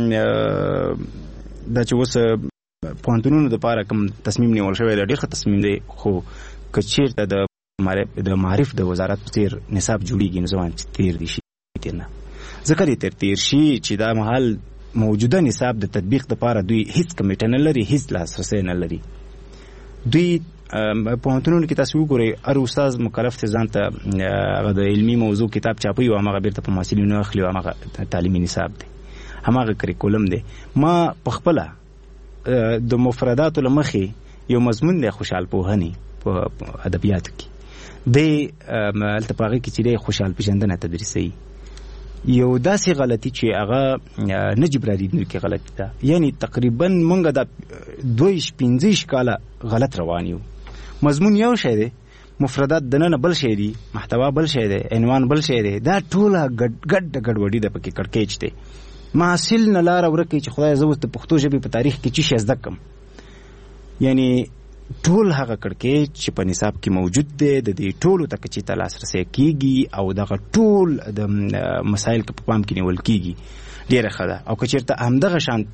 دا چې اوس پوهنتونونو دپاره کوم تصمیم نیول شوی دی، ډېر ښه تصمیم دی، خو که چېرته د د معرف د وزارت په تیر نصاب جوړیږي نو زمان چې تیر دي شي تیر نه ځکه دې تیر تیر شي چې دا محل موجوده نصاب د تطبیق دپاره دوی هیڅ کمیټه نه لري، هیڅ لاسرسی نه لري. دوی پوهنتونونو کې تاسو وګورئ هر استاد مکلف دی ځان ته هغه د علمي موضوع کتاب چاپوي او هماغه بیرته په محصلینو اخلي او هماغه تعلیمي نصاب دی، هماغه کریکولم دی. ما پخپله د مفرداتو له مخې یو مضمون دی خوشحال پوهنې په ادبیاتو کې، دی هلته په هغې کې چې دی خوشحال پېژندنه تدریسوي. یو داسې غلطي چې هغه نه جبرانېدونکې غلطي ده، یعنی تقریبا مونږ دا دوه پنځه کاله غلط روان یو. مضمون یو شی دی، مفردات دننه بل شی دی، محتوا بل شی دی، عنوان بل شی دی، دا ټوله ګډ ګډوډي ده، پکې کړکېچ دی. محصل نه لاره ورکوي چې خدای زه اوس د پښتو ژبې په تاریخ کې څه شی زده کړم. یعنی ټول هغه کړکېچ چې په نصاب کې موجود دی د دې ټولو ته که چې ته لاسرسی کېږي او دغه ټول د مسایل که په پام کې نیول کېږي ډېره ښه ده. او که چېرته همدغه شان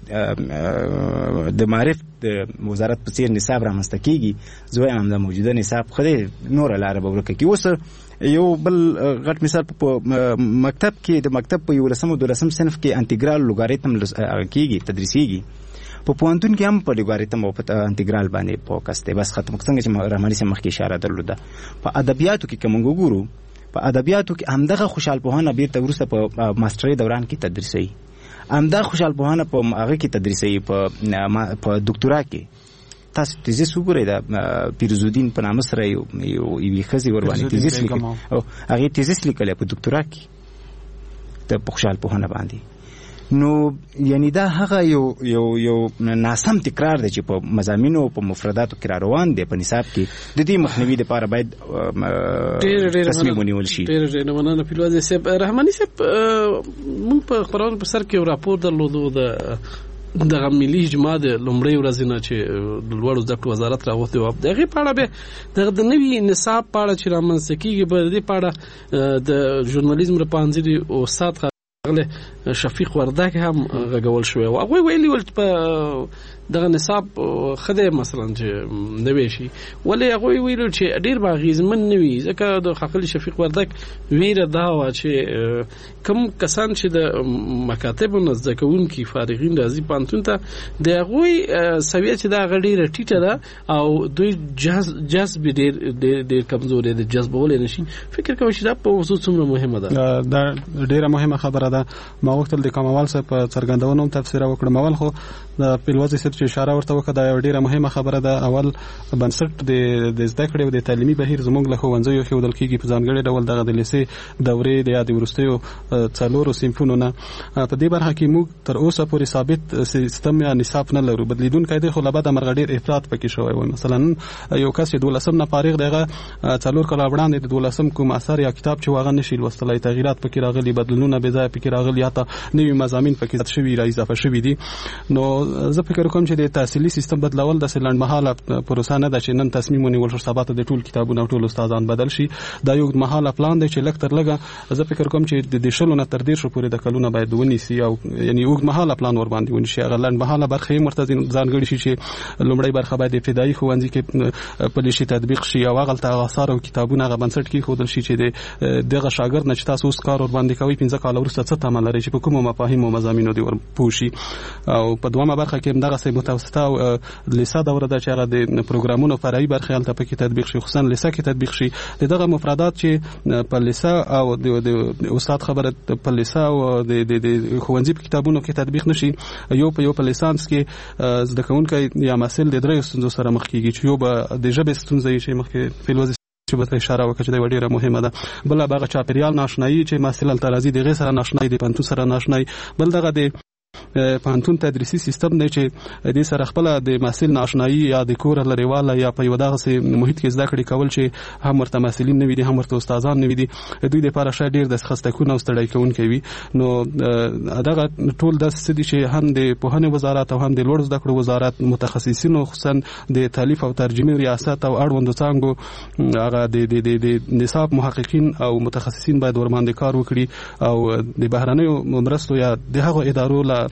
د معرف د وزارت په څېر نصاب رامنځته کېږي، زه وایم همدا موجوده نصاب ښه دی، نوره لاره به ورکه کړي. اوس یو بل غټ مثال په مکتب کې، د مکتب په یولسم او دولسم صنف کې انټیګرال لوګاریتم کېږي، تدریسیږي. په پوهنتون کې هم په لوګاریتم او په انټیګرال باندې فوکس دی. بس ختم څنګه چې رحماني صاحب مخکې اشاره درلوده. په ادبیاتو کې که موږ وګورو، په ادبیاتو کې همدغه خوشحال پوهنه بیرته وروسته په ماسټرۍ دوران کې تدریسوي، همدغه خوشحال پوهنه په هغه کې تدریسوي، په دکتورا کې. تاسو تیزیس وګورئ، د پیروزالدین په نامه سره یوې ښځې ورباندې تیزیس لیکلی، هغې تیزیس لیکلی په دکتورا کې د خوشحال پوهنه باندې. نو یعنی دا هغه یو یو یو ناسم تکرار دی چې په مضامینو او په مفرداتو کې را روان دی په نصاب کې. د دې مخنیوي دپاره باید تصمیم ونیول شي. ډېره ډېره مننه پیلوازی صاحب. رحماني صاحب، موږ په خپرونو په سر کې یو راپور درلودو د دغه ملي اجماع د لومړۍ ورځې نه چې د لوړو زده کړو وزارت راغوښتی و، د هغې په اړه بیا دغه د نوي نصاب په اړه چې رامنځته کېږي، به د دې په اړه د ژورنالیزم د پوهنځي استاد شفیق وردک هم غږول شوی و. هغوی ویلي ول په دغه نصاب ښه دی مثلا چې نوی شي، ولې هغوی ویلو چې ډېر به اغېزمن نه وي، ځکه د ښاغلي شفیق وردک ویره دا وه چې کوم کسان چې د مکاتبو نه زده کوونکي فارغین راځي پوهنتون ته، د هغوی سویه چې دا هغه ډېره ټیټه ده او دوی جذب ډېر ډېر کمزوری دی، جذبولی نه شي. فکر کوم چې دا په موضوع څومره مهمه ده؟ دا ډېره مهمه خبره ده. ما غوښتل د کاموال صاحب په څرګندونو هم تبصره وکړم. اول خو د پیلوازی صاحب چې اشاره ورته وکړه، دا یو ډېره مهمه خبره ده. اول بنسټ د زده کړې او د تعلیمي بهیر زموږ له ښوونځیو ښودل کېږي په ځانګړي ډول دغه د لیسې دورې د یا د وروستیو څلورو صنفونو نه. په دې برخه کې موږ تر اوسه پورې ثابت سیستم یا نصاب نه لرو، بدلیدونکی دی، خو له بده مرغه ډېر افراط پکې شوی و. مثلا یو کس چې دولسم نه فارغ دی، هغه څلور کاله وړاندې د دولسم کوم اثر یا کتاب چې هغه نشي لوستلی، تغییرات پکې راغلي، بدلونونه بې ځایه پکې پکې راغلي، حتی نوي مضامین پکې زیات شوي را اضافه شوي دي. نو زه فکر کوم چې د تحصیلي سیستم بدلول د لنډمهاله پروسه نه ده چې نن تصمیم ونیول شو سبا ته د ټول کتابونه او ټول استادان بدل شي. دا یو مهاله پلان دی چې لږ تر لږه زه فکر کوم چې د شلو نه تر دېرشو پورې د کلونه باید ونیسي او یعنی اوږد مهاله پلان ور باندې ونیسي. هغه لنډمهاله برخه یې ورته ځانګړې شي چې لومړی برخه باید د ابتدایي ښوونځي کې پلی شي تطبیق شي او هغلته آثار او کتابونه هغه بنسټ کېښودل شي چې د دغه شاګرد نه چې تاسو اوس کار ور باندې کوئ پنځه کاله وروسته څه تمه لرئ چې په کومو مفاهیمو او مضامینو دې ور پوه شي. او په دویمه برخه کې همدغسې متوسطه او لیسه دوره ده چې هغه د پروګرامونو فرعي برخې هلته پکې تطبیق شي، خصوصا لیسه کې تطبیق شي. د دغه مفردات چې په لیسه او د استاد خبره په لیسه او د ښوونځي په کتابونو کې تطبیق نشي، یو په یو په لیسانس کې زده کوونکی یا محصل د درېیو ستونزو سره مخ کېږي چې یو به د ژبې ستونزه یې چې مخکې فیلوزي چې به اشاره وکړه چې دا ډیره مهمه ده. بل هغه چاپیریال ناشنایي چې محصل هلته راځي د هغې سره ناشنایي، د پوهنتون سره ناشنایي. بل دغه د پوهنتون تدریسي سیستم دی چې دې سره خپله د محصل ناشنایي یا د کور لرېواله یا په یو دغسې محیط کې زده کړې کول چې هم ورته محصلین نه وي دي هم ورته استادان نه وي دي، دوی دپاره شاید ډېر د خستکونه او ستړی کوونکی وي. نو دغه ټول داسې څه دي چې هم د پوهنې وزارت او هم د لوړو زده کړو وزارت متخصصینو خصوصا د تالیف او ترجمې ریاست او اړوندو څانګو هغه د نصاب محققین او متخصصین باید ورباندې کار وکړي او د بهرنیو مرستو یا د هغو ادارو له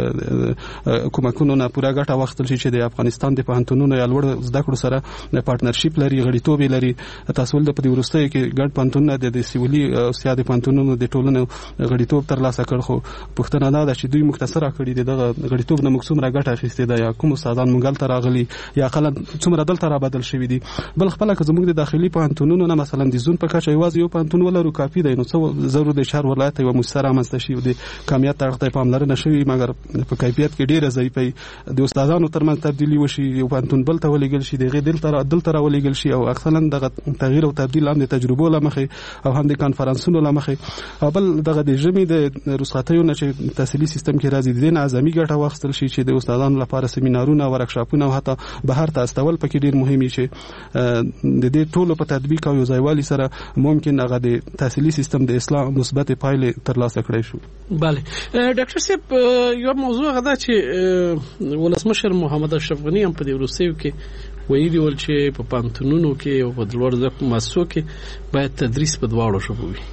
کومکونو نه پوره ګټه واخیستل شي چې د افغانستان د پوهنتونونو یا لوړ زده کړو سره پارتنرشیپ لري، غړیتوب یې لري. تاسو ولې په دې وروستیو کې ګډ پوهنتونونه د سیولي او سیادي پوهنتونونو د ټولنو غړیتوب ترلاسه کړ، خو پوښتنه دا ده چې دوی مختصره کړي دي دغه غړیتوب نه موږ څومره ګټه اخیستې ده یا کوم استادان موږ هلته راغلي یا خلک څومره دلته رابدل شوي دي. بل خپله که زموږ د داخلي پوهنتونونو نه مثلا د زون په کچه یوازې یو پوهنتون ولرو کافي دی، نو څه ضرور د شهر ولایت یوه مؤسسه رامنځته شي او د کمیت ته هغه ته پاملرنه شوي، مګر په کیفیت کې ډیره ضعیفه د استادانو ترمنځ تبدیلی وشي، یو پوهنتون بل ته ولېږل شي، دغه دلته دلته راولېږل شي او اصلا دغه تغییر او تبدیل هم د تجربو له مخې او هم د کانفرنسونو له مخې او بل دغه د ژمي د رخصتیو نه چې تحصیلي سیستم کې راځي د دې نه اعظمي ګټه واخیستل شي چې د استادانو لپاره سیمینارونه او ورکشاپونه او حتی بهر ته استول پکې ډېر مهمي چې د دې ټولو په تطبیق او یو ځایوالي سره ممکن هغه د تحصیلي سیستم د اصلاح مثبت پایلې ترلاسه کړی شو. بله ډاکټر صاحب یو موضوع غدا چې ولسمشر محمد اشرف غنی هم په دې وروستیو کې ویلي ول چې په پوهنتونونو کې او په لوړ زده کړو مؤسسو کې باید تدریس په دواړو ژبو وي.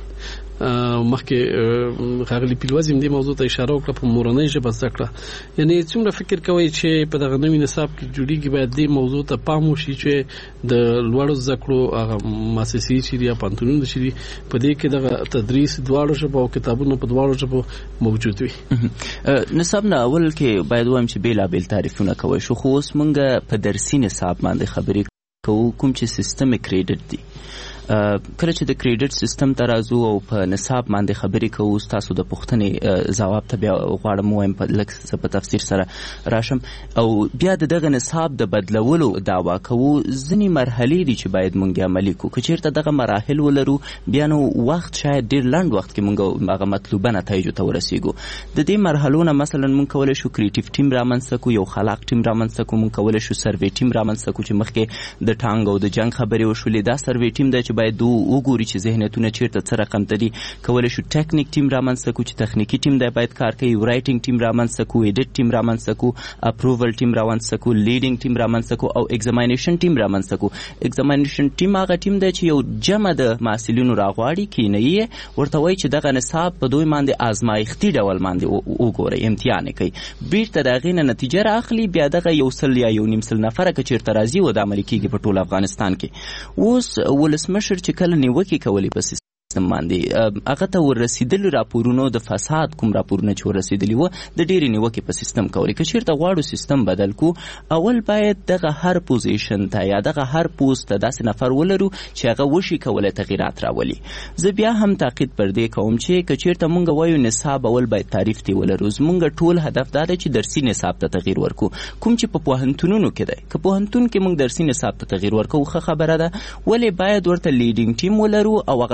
مخکې ښاغلي پیلوزي هم دې موضوع ته اشاره وکړه په مورنۍ ژبه زده کړه، یعنی څومره فکر کوئ چې په دغه نوي نصاب کې جوړیږي باید دې موضوع ته پام وشي چې د لوړو زده کړو هغه مؤسسې چې دي یا پوهنتونونه چې دي په دې کې دغه تدریس دواړو ژبو او کتابونه په دواړو ژبو موجود وي. نصاب نه اول کې باید وایم چې بېلابېل تعریفونه کوی شو، خو اوس موږ په درسي نصاب باندې خبرې کوو کوم چې سیستم کریډټ دی. کله چې د کریډټ سیستم ته راځو او په نصاب باندې خبرې کوو تاسو د پوښتنې ځواب ته بیا غواړم وایم په لږ څه په تفسیر سره راشم او بیا د دغه نصاب د بدلولو دعوا کوو. ځینې مرحلې دي چې باید موږ عملي کړو، که چېرته دغه مراحل ولرو بیا نو وخت شاید ډېر لنډ وخت کې موږ هغه مطلوبه نتایجو ته ورسېږو. د دې مرحلو نه مثلا موږ کولی شو کریټیو ټیم رامنځته کړو، یو خلاق ټیم رامنځته کړو، موږ کولی شو سروې ټیم رامنځته کړو چې مخکې د ټانګ او د جنګ خبرې وشولې، دا سروې ټیم دی چې باید دو وګوري چې ذهنیتونه چیرته څه رقم ته دي. کولی شو ټیکنیک ټیم رامنځته کړو چې تخنیکي ټیم دی باید کار کوي، رایټینګ ټیم رامنځته کړو، ایډیټ ټیم رامنځته کړو، اپروول ټیم رامنځته کړو، لیډینګ ټیم رامنځته کړو او ایگزامینیشن ټیم رامنځته کړو. ایگزامینیشن ټیم هغه ټیم دی چې یو جمع د محصلینو راغواړي کینوي ورته وایي چې دغه نصاب په دوی باندې آزمایښتي ډول باندې وګورئ، امتحان یې کوي، بیرته د هغې نه نتیجه رااخلي، بیا دغه یو سل یا یو نیم سل نفره که چېرته راځي او د عملي کېږي په ټول افغانستان کې. اوس ولسمشر چې کله نیوکې کولې په سیستم باندې هغه ته ورسېدلي راپورونو د فساد کوم راپورونه چې ورسېدلي وو د ډېرې نیوکې په سیستم کولې. که چېرته غواړو سیستم بدل کړو اول باید دغه هر پوزیشن ته یا دغه هر پوست ته داسې نفر ولرو چې هغه وشي کولی تغیرات راولي. زه بیا هم تاکید پر دې کوم چې که چېرته مونږ وایو نصاب اول باید تعریف تی ولرو، زمونږ ټول هدف دا دی چې درسي نصاب ته تغییر ورکړو، کوم چې په پوهنتونونو کې دی. که پوهنتون کې مونږ درسي نصاب ته تغییر ورکړو ښه خبره ده، ولې باید ورته لیډینګ ټیم ولرو او هغه ټول پوزیشن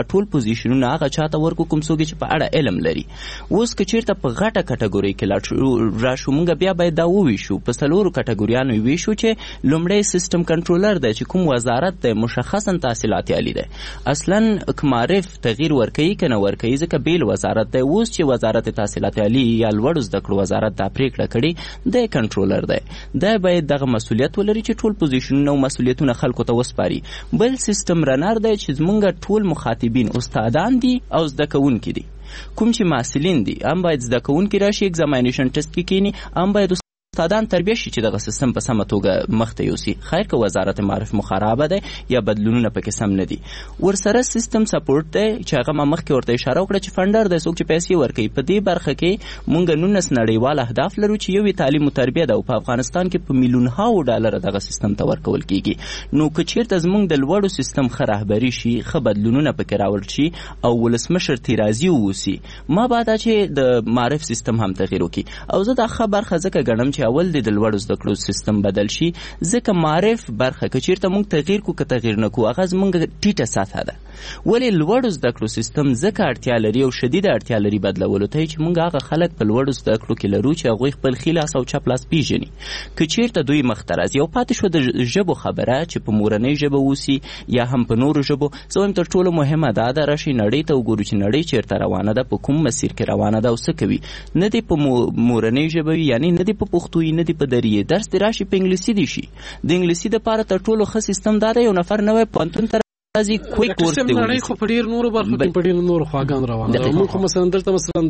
پوزیشنونه هغه چاته ورکو کوم څوک چې په اړه علم لري. اوس که چیرته په غټه کټګوري کې راشو موږ بیا باید دا وویشو په څلورو کټګوریانو یې ویشو چې لومړی سیستم کنټرولر دی چې کوم وزارت دی مشخصا تحصیلات عالی دی. اصلا معرف تغییر ورکوي که نه ورکوي ځکه بیل وزارت دی. اوس چې وزارت تحصیلات عالی یا لوړو زده کړو وزارت دا پریکړه کړې دی کنټرولر دی. دا باید دغه مسؤلیت ولري چې ټول پوزیشنونه او مسؤلیتونه خلکو ته وسپاري. بل سیستم رنر دی چې زمونږ ټول مخاطبین استادان دي او زده کوونکي دي. کوم چې محصلین دي هم باید زده کوونکي راشي ایگزامینیشن ټیسټ کې کینی، هم باید استادان تربیه شي چې دغه سیستم په سمه توګه مخته یوسي. خیر که وزارت معرف مو خرابه ده یا بدلونونه پکې سم نه دي. ورسره سیستم سپورټ دی چې هغه ما مخکې ورته اشاره وکړه چې فنډر دی څوک چې پیسې ورکوي. په دې برخه کې مونږ نولس نړیوال اهداف لرو چې یو تعلیم او تربیه ده او په افغانستان کې په میلیونهاو ډالر دغه سیستم ته ورکول کیږي. نو که چیرته زمونږ د لوړو سیستم ښه رهبري شي، ښه بدلونونه پکې راوړل شي او ولسمشر ترې راضي واوسي، ما بعده چې د معرف سیستم هم تغییر وکړي. او زه دا ښه برخه ځکه ګڼم چې اول د لوړو زده کړو سیستم بدل شي، ځکه معرف برخه که چیرته موږ تغییر کو که تغییر نه کو هغه زموږ ټیټه سطحه ده. ولې لوړو زده کړو سیستم ځکه اړتیا لري او شدیده اړتیا لري بدلولو ته چې موږ هغه خلک په لوړو زده کړو کې لرو چې هغوی خپل ښي لاس او چپ لاس پیژني. که چیرته دوی مخته راځي او پاتې شوه د ژبو خبره چې په مورنۍ ژبه اوسي یا هم په نورو ژبو، زه وایم تر ټولو مهمه دا ده راشي نړۍ ته وګورو چې نړۍ چیرته روانه ده، په کوم مسیر کې روانه ده او څه کوي. نه دی په مورنۍ ژبه وي، یعنی نه دی په پښتو وي، نه دی په دری درس دی راشي په انګلیسي دی شي. د انګلیسي دپاره تر ټولو ښه سیستم دا دی یو نفر نوی پوهنتون ته راځي کویک کورس دی ونیسي. خو په ډېر نورو برخو کې په ډېر نورو خواګان روانه ده. موږ خو مثلا دلته مثلا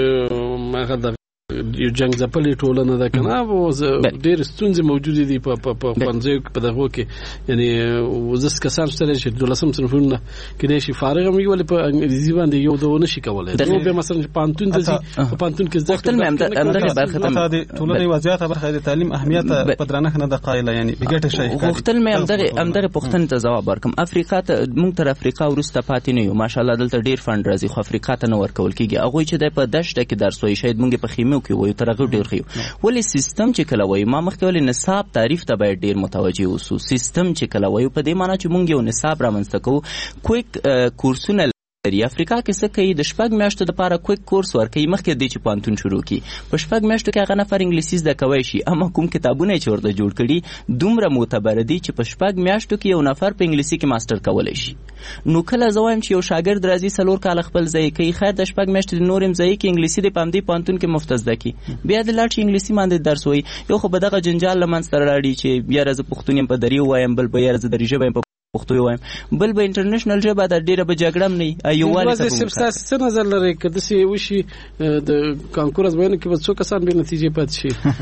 د هغه د یو جنګ ځپلې ټولنه ده که نه، ډېرې ستونزې موجودې دي په ښوونځیو کې په دغو کې. یعنې اوس کسان شته چې دولسم صنفونه کېدای شي فارغ هم وي ولې په انګریزي باندې یو دو نه شي کولی. نو بیا مثلا چې پوهنتون ته ځي په پوهنتون کې زده کړه د ټولنې وضعیت برخه د تعلیم اهمیت په درنښت نه ده قایله، یعنې بې ګټې شی ښکاري. غوښتل مې همدغې پوښتنې ته ځواب ورکړم. افریقا ته موږ تر افریقا وروسته پاتې نه یو. ماشاءالله دلته ډېر فنډ راځي خو افریقا ته نه ورکول کېږي. هغوی چې دی په دشته کې درس وایي شاید موږ په خیمو کې وایو تر هغه ډېر ښه یو. ولې سیستم چې کله وایو ما مخکې ولې نصاب تعریف ته باید ډېر متوجه اوسو. سیستم چې کله وایو په دې معنی چې موږ یو نصاب رامنځته کوو. کویک کورسونه لري. افریقا کې څه کوي د شپږ میاشتو دپاره کویک کورس ورکوي مخکې دی چې پوهنتون شروع کړي. په شپږ میاشتو کې هغه نفر انګلیسي زده کوی شي، اما کوم کتابونه چې ورته جوړ کړي دومره معتبره دي چې په شپږ میاشتو کې یو نفر په انګلیسي کې ماسټر کولی شي. نو کله زه وایم چې یو شاګرد راځي څلور کاله خپل ځای کوي، خیر د شپږ میاشتې د نور هم ځای کې انګلیسي دی په همدې پوهنتون کې مفت زده کړي، بیا د لاړ شي انګلیسي باندې درس وایي. یو خو به دغه جنجال له منځته راوړي چې یاره زه پښتون یم په دري ووایم، بل به یاره زه دري ژبه یم په پښتو وایم، بل به انټرنیشنل ژبه ده ډېره به جګړه هم نه وي. یووالي ته به ستاسې څه نظر لرئ که داسې وشي د کانکور ازموینو کې به څو کسان بې نتیجې پاتې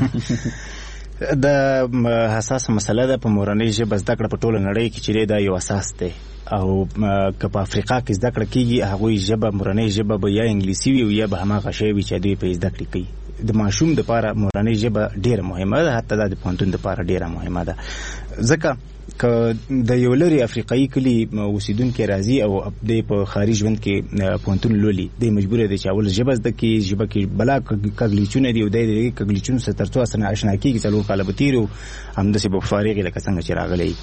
شي؟ د حساسه مسله ده په مورنۍ ژبه زده کړه په ټوله نړۍ کې چې دا یو اساس دی. او که په افریقا کې زده کړه کېږي هغوی ژبه مورنۍ ژبه به یا انګلیسي وي او یا به هماغه شی وي چې دوی پرې زده کړې کوي. د ماشوم دپاره مورنۍ ژبه ډېره مهمه ده، حتی دا د پوهنتون دپاره ډېره مهمه ده. ځکه که د یو لرې افریقایي کلي اوسیدونکی راځي او دی په خاري ژوند کې پوهنتون لولي، دی مجبوره دی چې اول ژبه زده کړي. ژبه کې بلا کږلیچونه دي او دی د دې کږلیچونو سره تر څو سره اشنا کېږي څلور کاله به تېر او همداسې به فارغ لکه څنګه چې راغلی.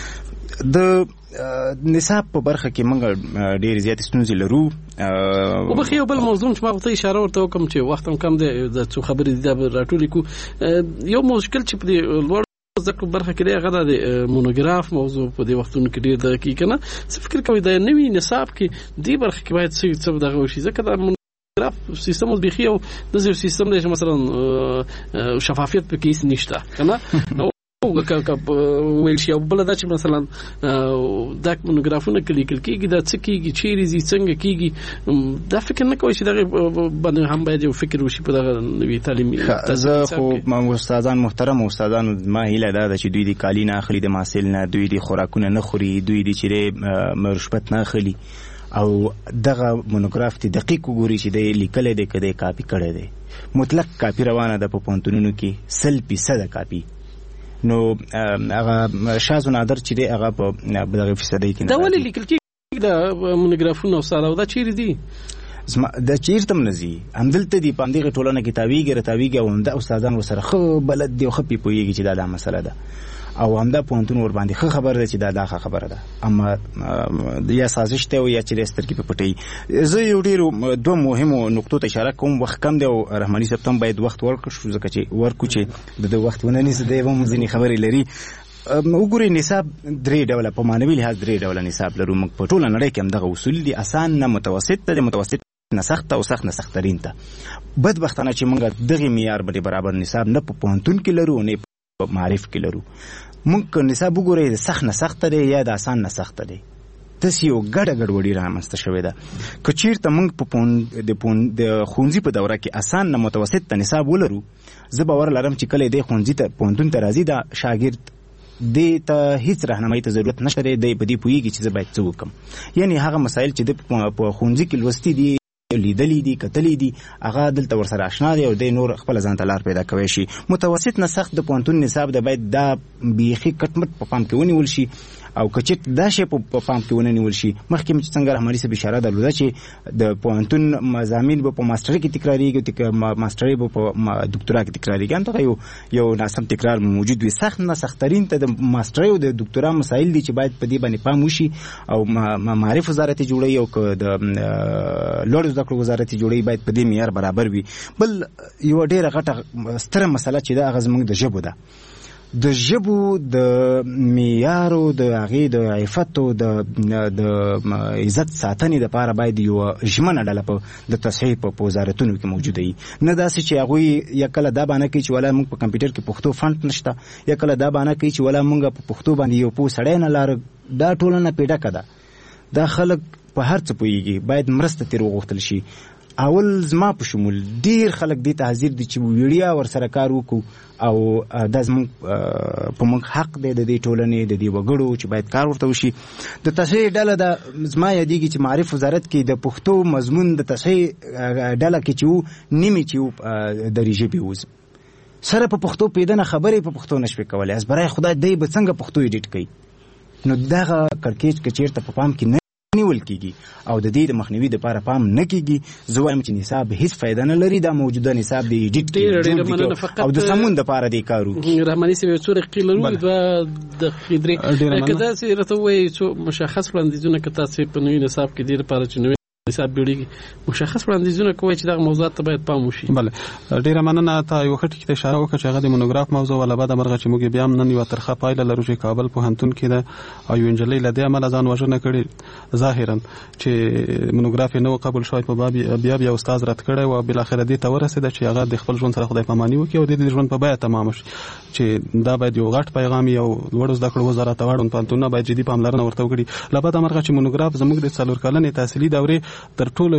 د نصاب په برخه کې موږ ډېرې زیاتې ستونزې لرو. وبخې یو بل موضوع چې ما ورته اشاره ورته وکړم چې وخت هم کم دی، د څو خبرې دي دا به راټولې کړو. یو مشکل چې په دې لوړ زده کړو برخه کې دی هغه د مونوګراف موضوع په دې وختونو کې ډېر دغه کېږي که نه. څه فکر کوئ د نوي نصاب کې دې برخه کې باید څه څه دغه وشي؟ ځکه دا مونوګراف سیستم اوس بیخي یو داسې یو سیستم دی چې مثلا شفافیت پکې هېڅ نشته که نه. ویل شي او بله دا چې مثلا دا مونوګرافونه که لیکل کېږي دا څه کېږي، چیرې ځي، څنګه کېږي، دا فکر نه کوئ چې دغې باندې هم باید یو فکر وشي په دغه نوي تعلیمي. زه خو استادان محترم استادانو ما هیله دا ده چې دوی دې کالي نه اخلي د محصل نه، دوی دې خوراکونه نه خوري، دوی دې چې رشوت نه اخلي او دغه مونوګراف ته دقیق وګوري چې دی لیکلی دی که دی کاپي کړی دی. مطلق کاپي روانه ده په پوهنتونونو کې، سل فیصده کاپي. نو هغه شاذ و نادر چې دی هغه په دغه فیصدۍ کې دا ولې لیکل کېږي دا مونوګرافونه استاد او دا چیرې دي؟ د چیرته منځي همدلته دی په دغه ټولنه کې تاویږي رتاویږي او همدا استادان ورسره خو بلد دی خو په پویږي چې دا د مسله ده او همدا پونتون ور باندې خو خبره ده چې دا دا خبره ده اما یا سازش ته یا چې رستر کې په پټي زه یو ډیر دوه مهمو نقطو ته اشاره کوم وخت کم دی او رحماني سپتم باید وخت ورکړو شو ځکه چې ورکو چې د وخت ونه نیسه دی هم ځینې خبرې لري وګورئ نصاب درې ډوله په معنوي لحاظ درې ډوله نصاب لرو موږ په ټوله نړۍ کې همدغه اصول دي اسان نه متوسط ته د متوسط نه سخت او سخت نه سخترین ته بدبختانه چې موږ دغه معیار به برابر نصاب نه په پوهنتون کې لرو نه په معرف کې لرو موږ نصاب وګورئ د سخت نه سخت دی یا د اسان نه سخت دی تاسو یو ګډه ګډوډي رامنځته شوې ده که چیرته موږ په پوند د پوند د خونځي په دوره کې اسان نه متوسط ته نصاب ولرو زه باور لرم چې کله د خونځي ته پوهنتون ته راځي دا شاګرد د ته هیڅ راهنمایي ته ضرورت نشته دی د په دې پوهیږي چې زه باید څه وکړم یعنی هغه مسایل چې د په خونځي کې لوستي دي لیدلې دي کتلې دي هغه دلته ورسره آشنا دي او د نور خپل ځان ته لار پیدا کوي شي متوسط نه سخت د پوهنتون نصاب د باید دا بیخي کټمټ په پام کې ونیول شي او کچت دا شی په پام کې ونیول شي مخکې چې څنګه رحماني صاحب اشاره درلوده چې د پوهنتون مضامین به په ماستري کې تکراریږي ماستري به په دکتورا کې تکراریږي انته یو یو ناسم تکرار موجود وي سخت نه سخترین ته د ماستري او د دکتورا مسایل دي چې باید په دې باندې پام وشي او معرف وزارت جوړي او د لوړ زده کړو وزارت جوړي باید په دې معیار برابر وي بل یو ډیره غټه ستره مسله چې دا غزمنګ د ژبو ده د ژبو د معیارو د هغې د عفت او د د عزت ساتنې دپاره باید یو ژمنه ډله په د تصحیح په وزارتونو کې موجوده وي نه داسې چې هغوی یا کله دا بانه کوي چې ولا موږ په کمپیوټر کې پښتو فنټ نشته یا کله دا بانه کوي چې ولا موږ په پښتو باندې یو پوه سړی نه لاره دا ټولنه پې ډکه ده دا خلک په هر څه پوهېږي باید مرسته ترې وغوښتل شي اول زما په شمول ډیر خلک دې ته حاضر دي چې ویډیا ورسره کار وکړو او دا زموږ په موږ حق دی د دې ټولنې د دې وګړو چې باید کار ورته وشي د تصحیح ډله د زما یادېږي چې معرف وزارت کې د پښتو مضمون د تصحیح ډله کې چې و نیمې چې و د ژبې وز سره په پښتو پیدنه خبرې په پښتو نشوي کولی از برای خدای دی به څنګه پښتو ایډیټ کوي نو دغه کړکېچ که چېرته په پام کې نه نیول کیږي او د دې د مخنیوي لپاره پام نه کیږي زه وایم چې نصاب هیڅ فایده نه لري دا موجوده نصاب دی ایډیټ او د سمون لپاره دی کارو رحماني صاحب څو رقیق لرو د د خدري کدا سي رته وای څو مشخص وړاندیزونه کتا سي په نوې نصاب کې دی لپاره چې نوې نصاب جوړیږي مشخص وړاندیزونه کوي چې دا موضوعات ته باید پام وشي بله ډیره مننه ته یو خټ کې اشاره وکړه چې هغه د مونوګراف موضوع ولا بعد مرغه چې موږ بیا نن یو ترخه پایله لرو چې کابل پوهنتون کې ده او یو انجلۍ له دې عمله ځان وژنه کړې ظاهرا چې مونوګراف نه قبول شوی په باب بیا بیا استاد رد کړی او بل اخر دې ته ورسېده چې هغه د خپل ژوند سره خدای پاماني وکړي او د دې ژوند په بیا تمام شي چې دا باید یو غټ پیغام یو وړو زده کړو وزارت واړو پوهنتون باید جدي پاملرنه ورته وکړي له بعد مرغه چې مونوګراف زموږ د څلور کلنې تحصیلي دورې تر ټولو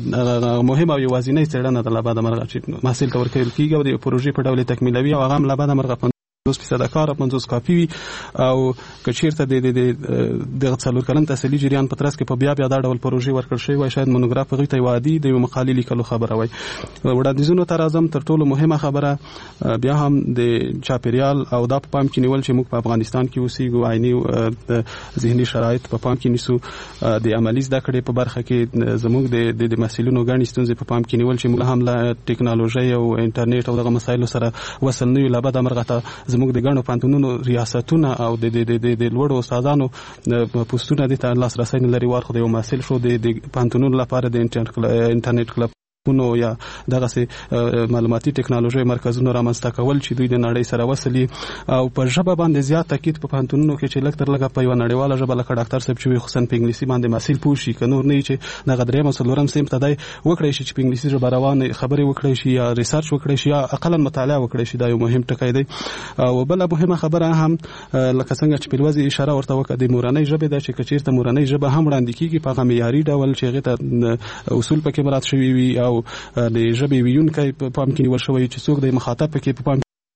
مهمه او یوازینۍ څېړنه د لباده مرغه چې محصل ته ورکول کیږي او د پروژې په ډول تکمیلوي او هغه لباده مرغه پنځوس فیصد کار پنځوس کافي وي او که چیرته د د څلور کلن تحصیلي جریان په ترڅ کې په بیا بیا دا ډول پروژې ورکړل شوی وای شاید مونوګراف هغوی ته یو عادي د یو مقالې لیکلو خبره وای وړاندیزونو ته راځم تر ټولو مهمه خبره بیا هم د چاپیریال او دا په پام کې نیول چې موږ په افغانستان کې اوسېږو عیني ذهني شرایط په پام کې نیسو د عملي زده کړې په برخه کې زموږ د محصلینو ګڼې ستونزې په پام کې نیول چې موږ هم له ټکنالوژۍ او انټرنیټ او دغه مسایلو سره وصل نه یو له بعده مرغه ته زموږ د ګڼو پوهنتونونو ریاستونه او د د د د لوړو استادانو پوسټونه د ته لاسرسی نه لري ورخو د یو محصل شو د پوهنتونونو لپاره د انټرنیټ کلب نو یا دغه سي معلوماتي ټکنالوژي مرکزونو رامنځته کول چې دوی د نړۍ سره وصلي او په ژبه باندې زیات تاکید په پوهنتونونو کې چې لکه تر لکه په یو نړیواله ژبه لکه ډاکټر صاحب چې خصوصا په انګلیسي باندې محصل پوه شي که نور نه چې دغه درېیم او څلورم صنف ته دی وکړی شي چې په انګلیسي ژبه روانې خبرې وکړی شي یا ریسرچ وکړی شي یا اقلا مطالعه وکړی شي دا یو مهم ټکی دی او بله مهمه خبره هم لکه څنګه چې په لوازي اشاره ورته وکړه د مورنۍ ژبې ده چې کچیرته مورنۍ ژبه هم وړاندې کیږي په هغه معیاري ډول چې هغې ته اصول پکې مراعات شوي وي او د ژبې ویونکی په پام کې نیول شوی چې څوک د مخاطب پکې په پام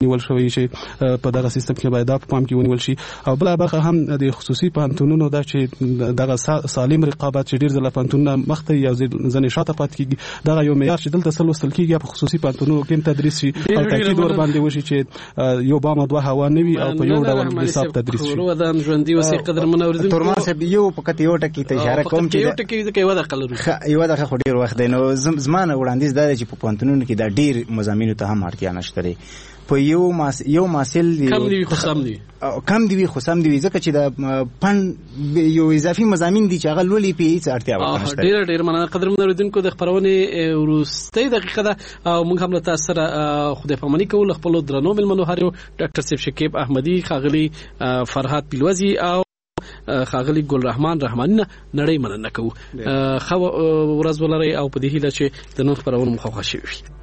نیول شوی چې په دغه سیستم کې باید په پام کې ونیول شي. او بل برخه هم د خصوصي پوهنتونونو دا چې دغه سالم رقابت چې ډیر ځله پوهنتونونه مخته یا ځنې شاته پاتې کیږي دغه یو معیار چې دلته سلوستل کیږي په خصوصي پوهنتونونو کې تدریس شي او تاکید ور باندې وشي چې یو بام دوه هوا نه وي او په یو ډول حساب تدریس شي. ودان ژوندۍ وسې قدر منوردین تورما صاحب یو پکې یو ټکی ته اشاره کوم چې یو ټکی د یو د قلرو یو د خو ډیر وخت دی نو زمانه وړاندیز دا چې په پوهنتونونو کې دا ډیر مضامینو ته هم اړتیا نشته دی. په یو ماس یو ماسل کم دی خو سم دی کم دی خو سم دی ځکه چې د پن یو اضافي مضامین دي چې هغه لولي په هیڅ اړتیا ونه شته. ډیر ډیر مننه قدر منوردونکو د خبرونه وروستۍ دقیقه ده او موږ هم له تاسو سره خدای پاماني کوو. خپل درنو ملمنو هریو ډاکټر سیف شکیب احمدی، خاغلی فرهاد پیلوزی او خاغلی ګل رحمان رحماني نړۍ مننه کوو. خو ورځ ولري او په دې هیله چې د نور خبرونه مخه شي.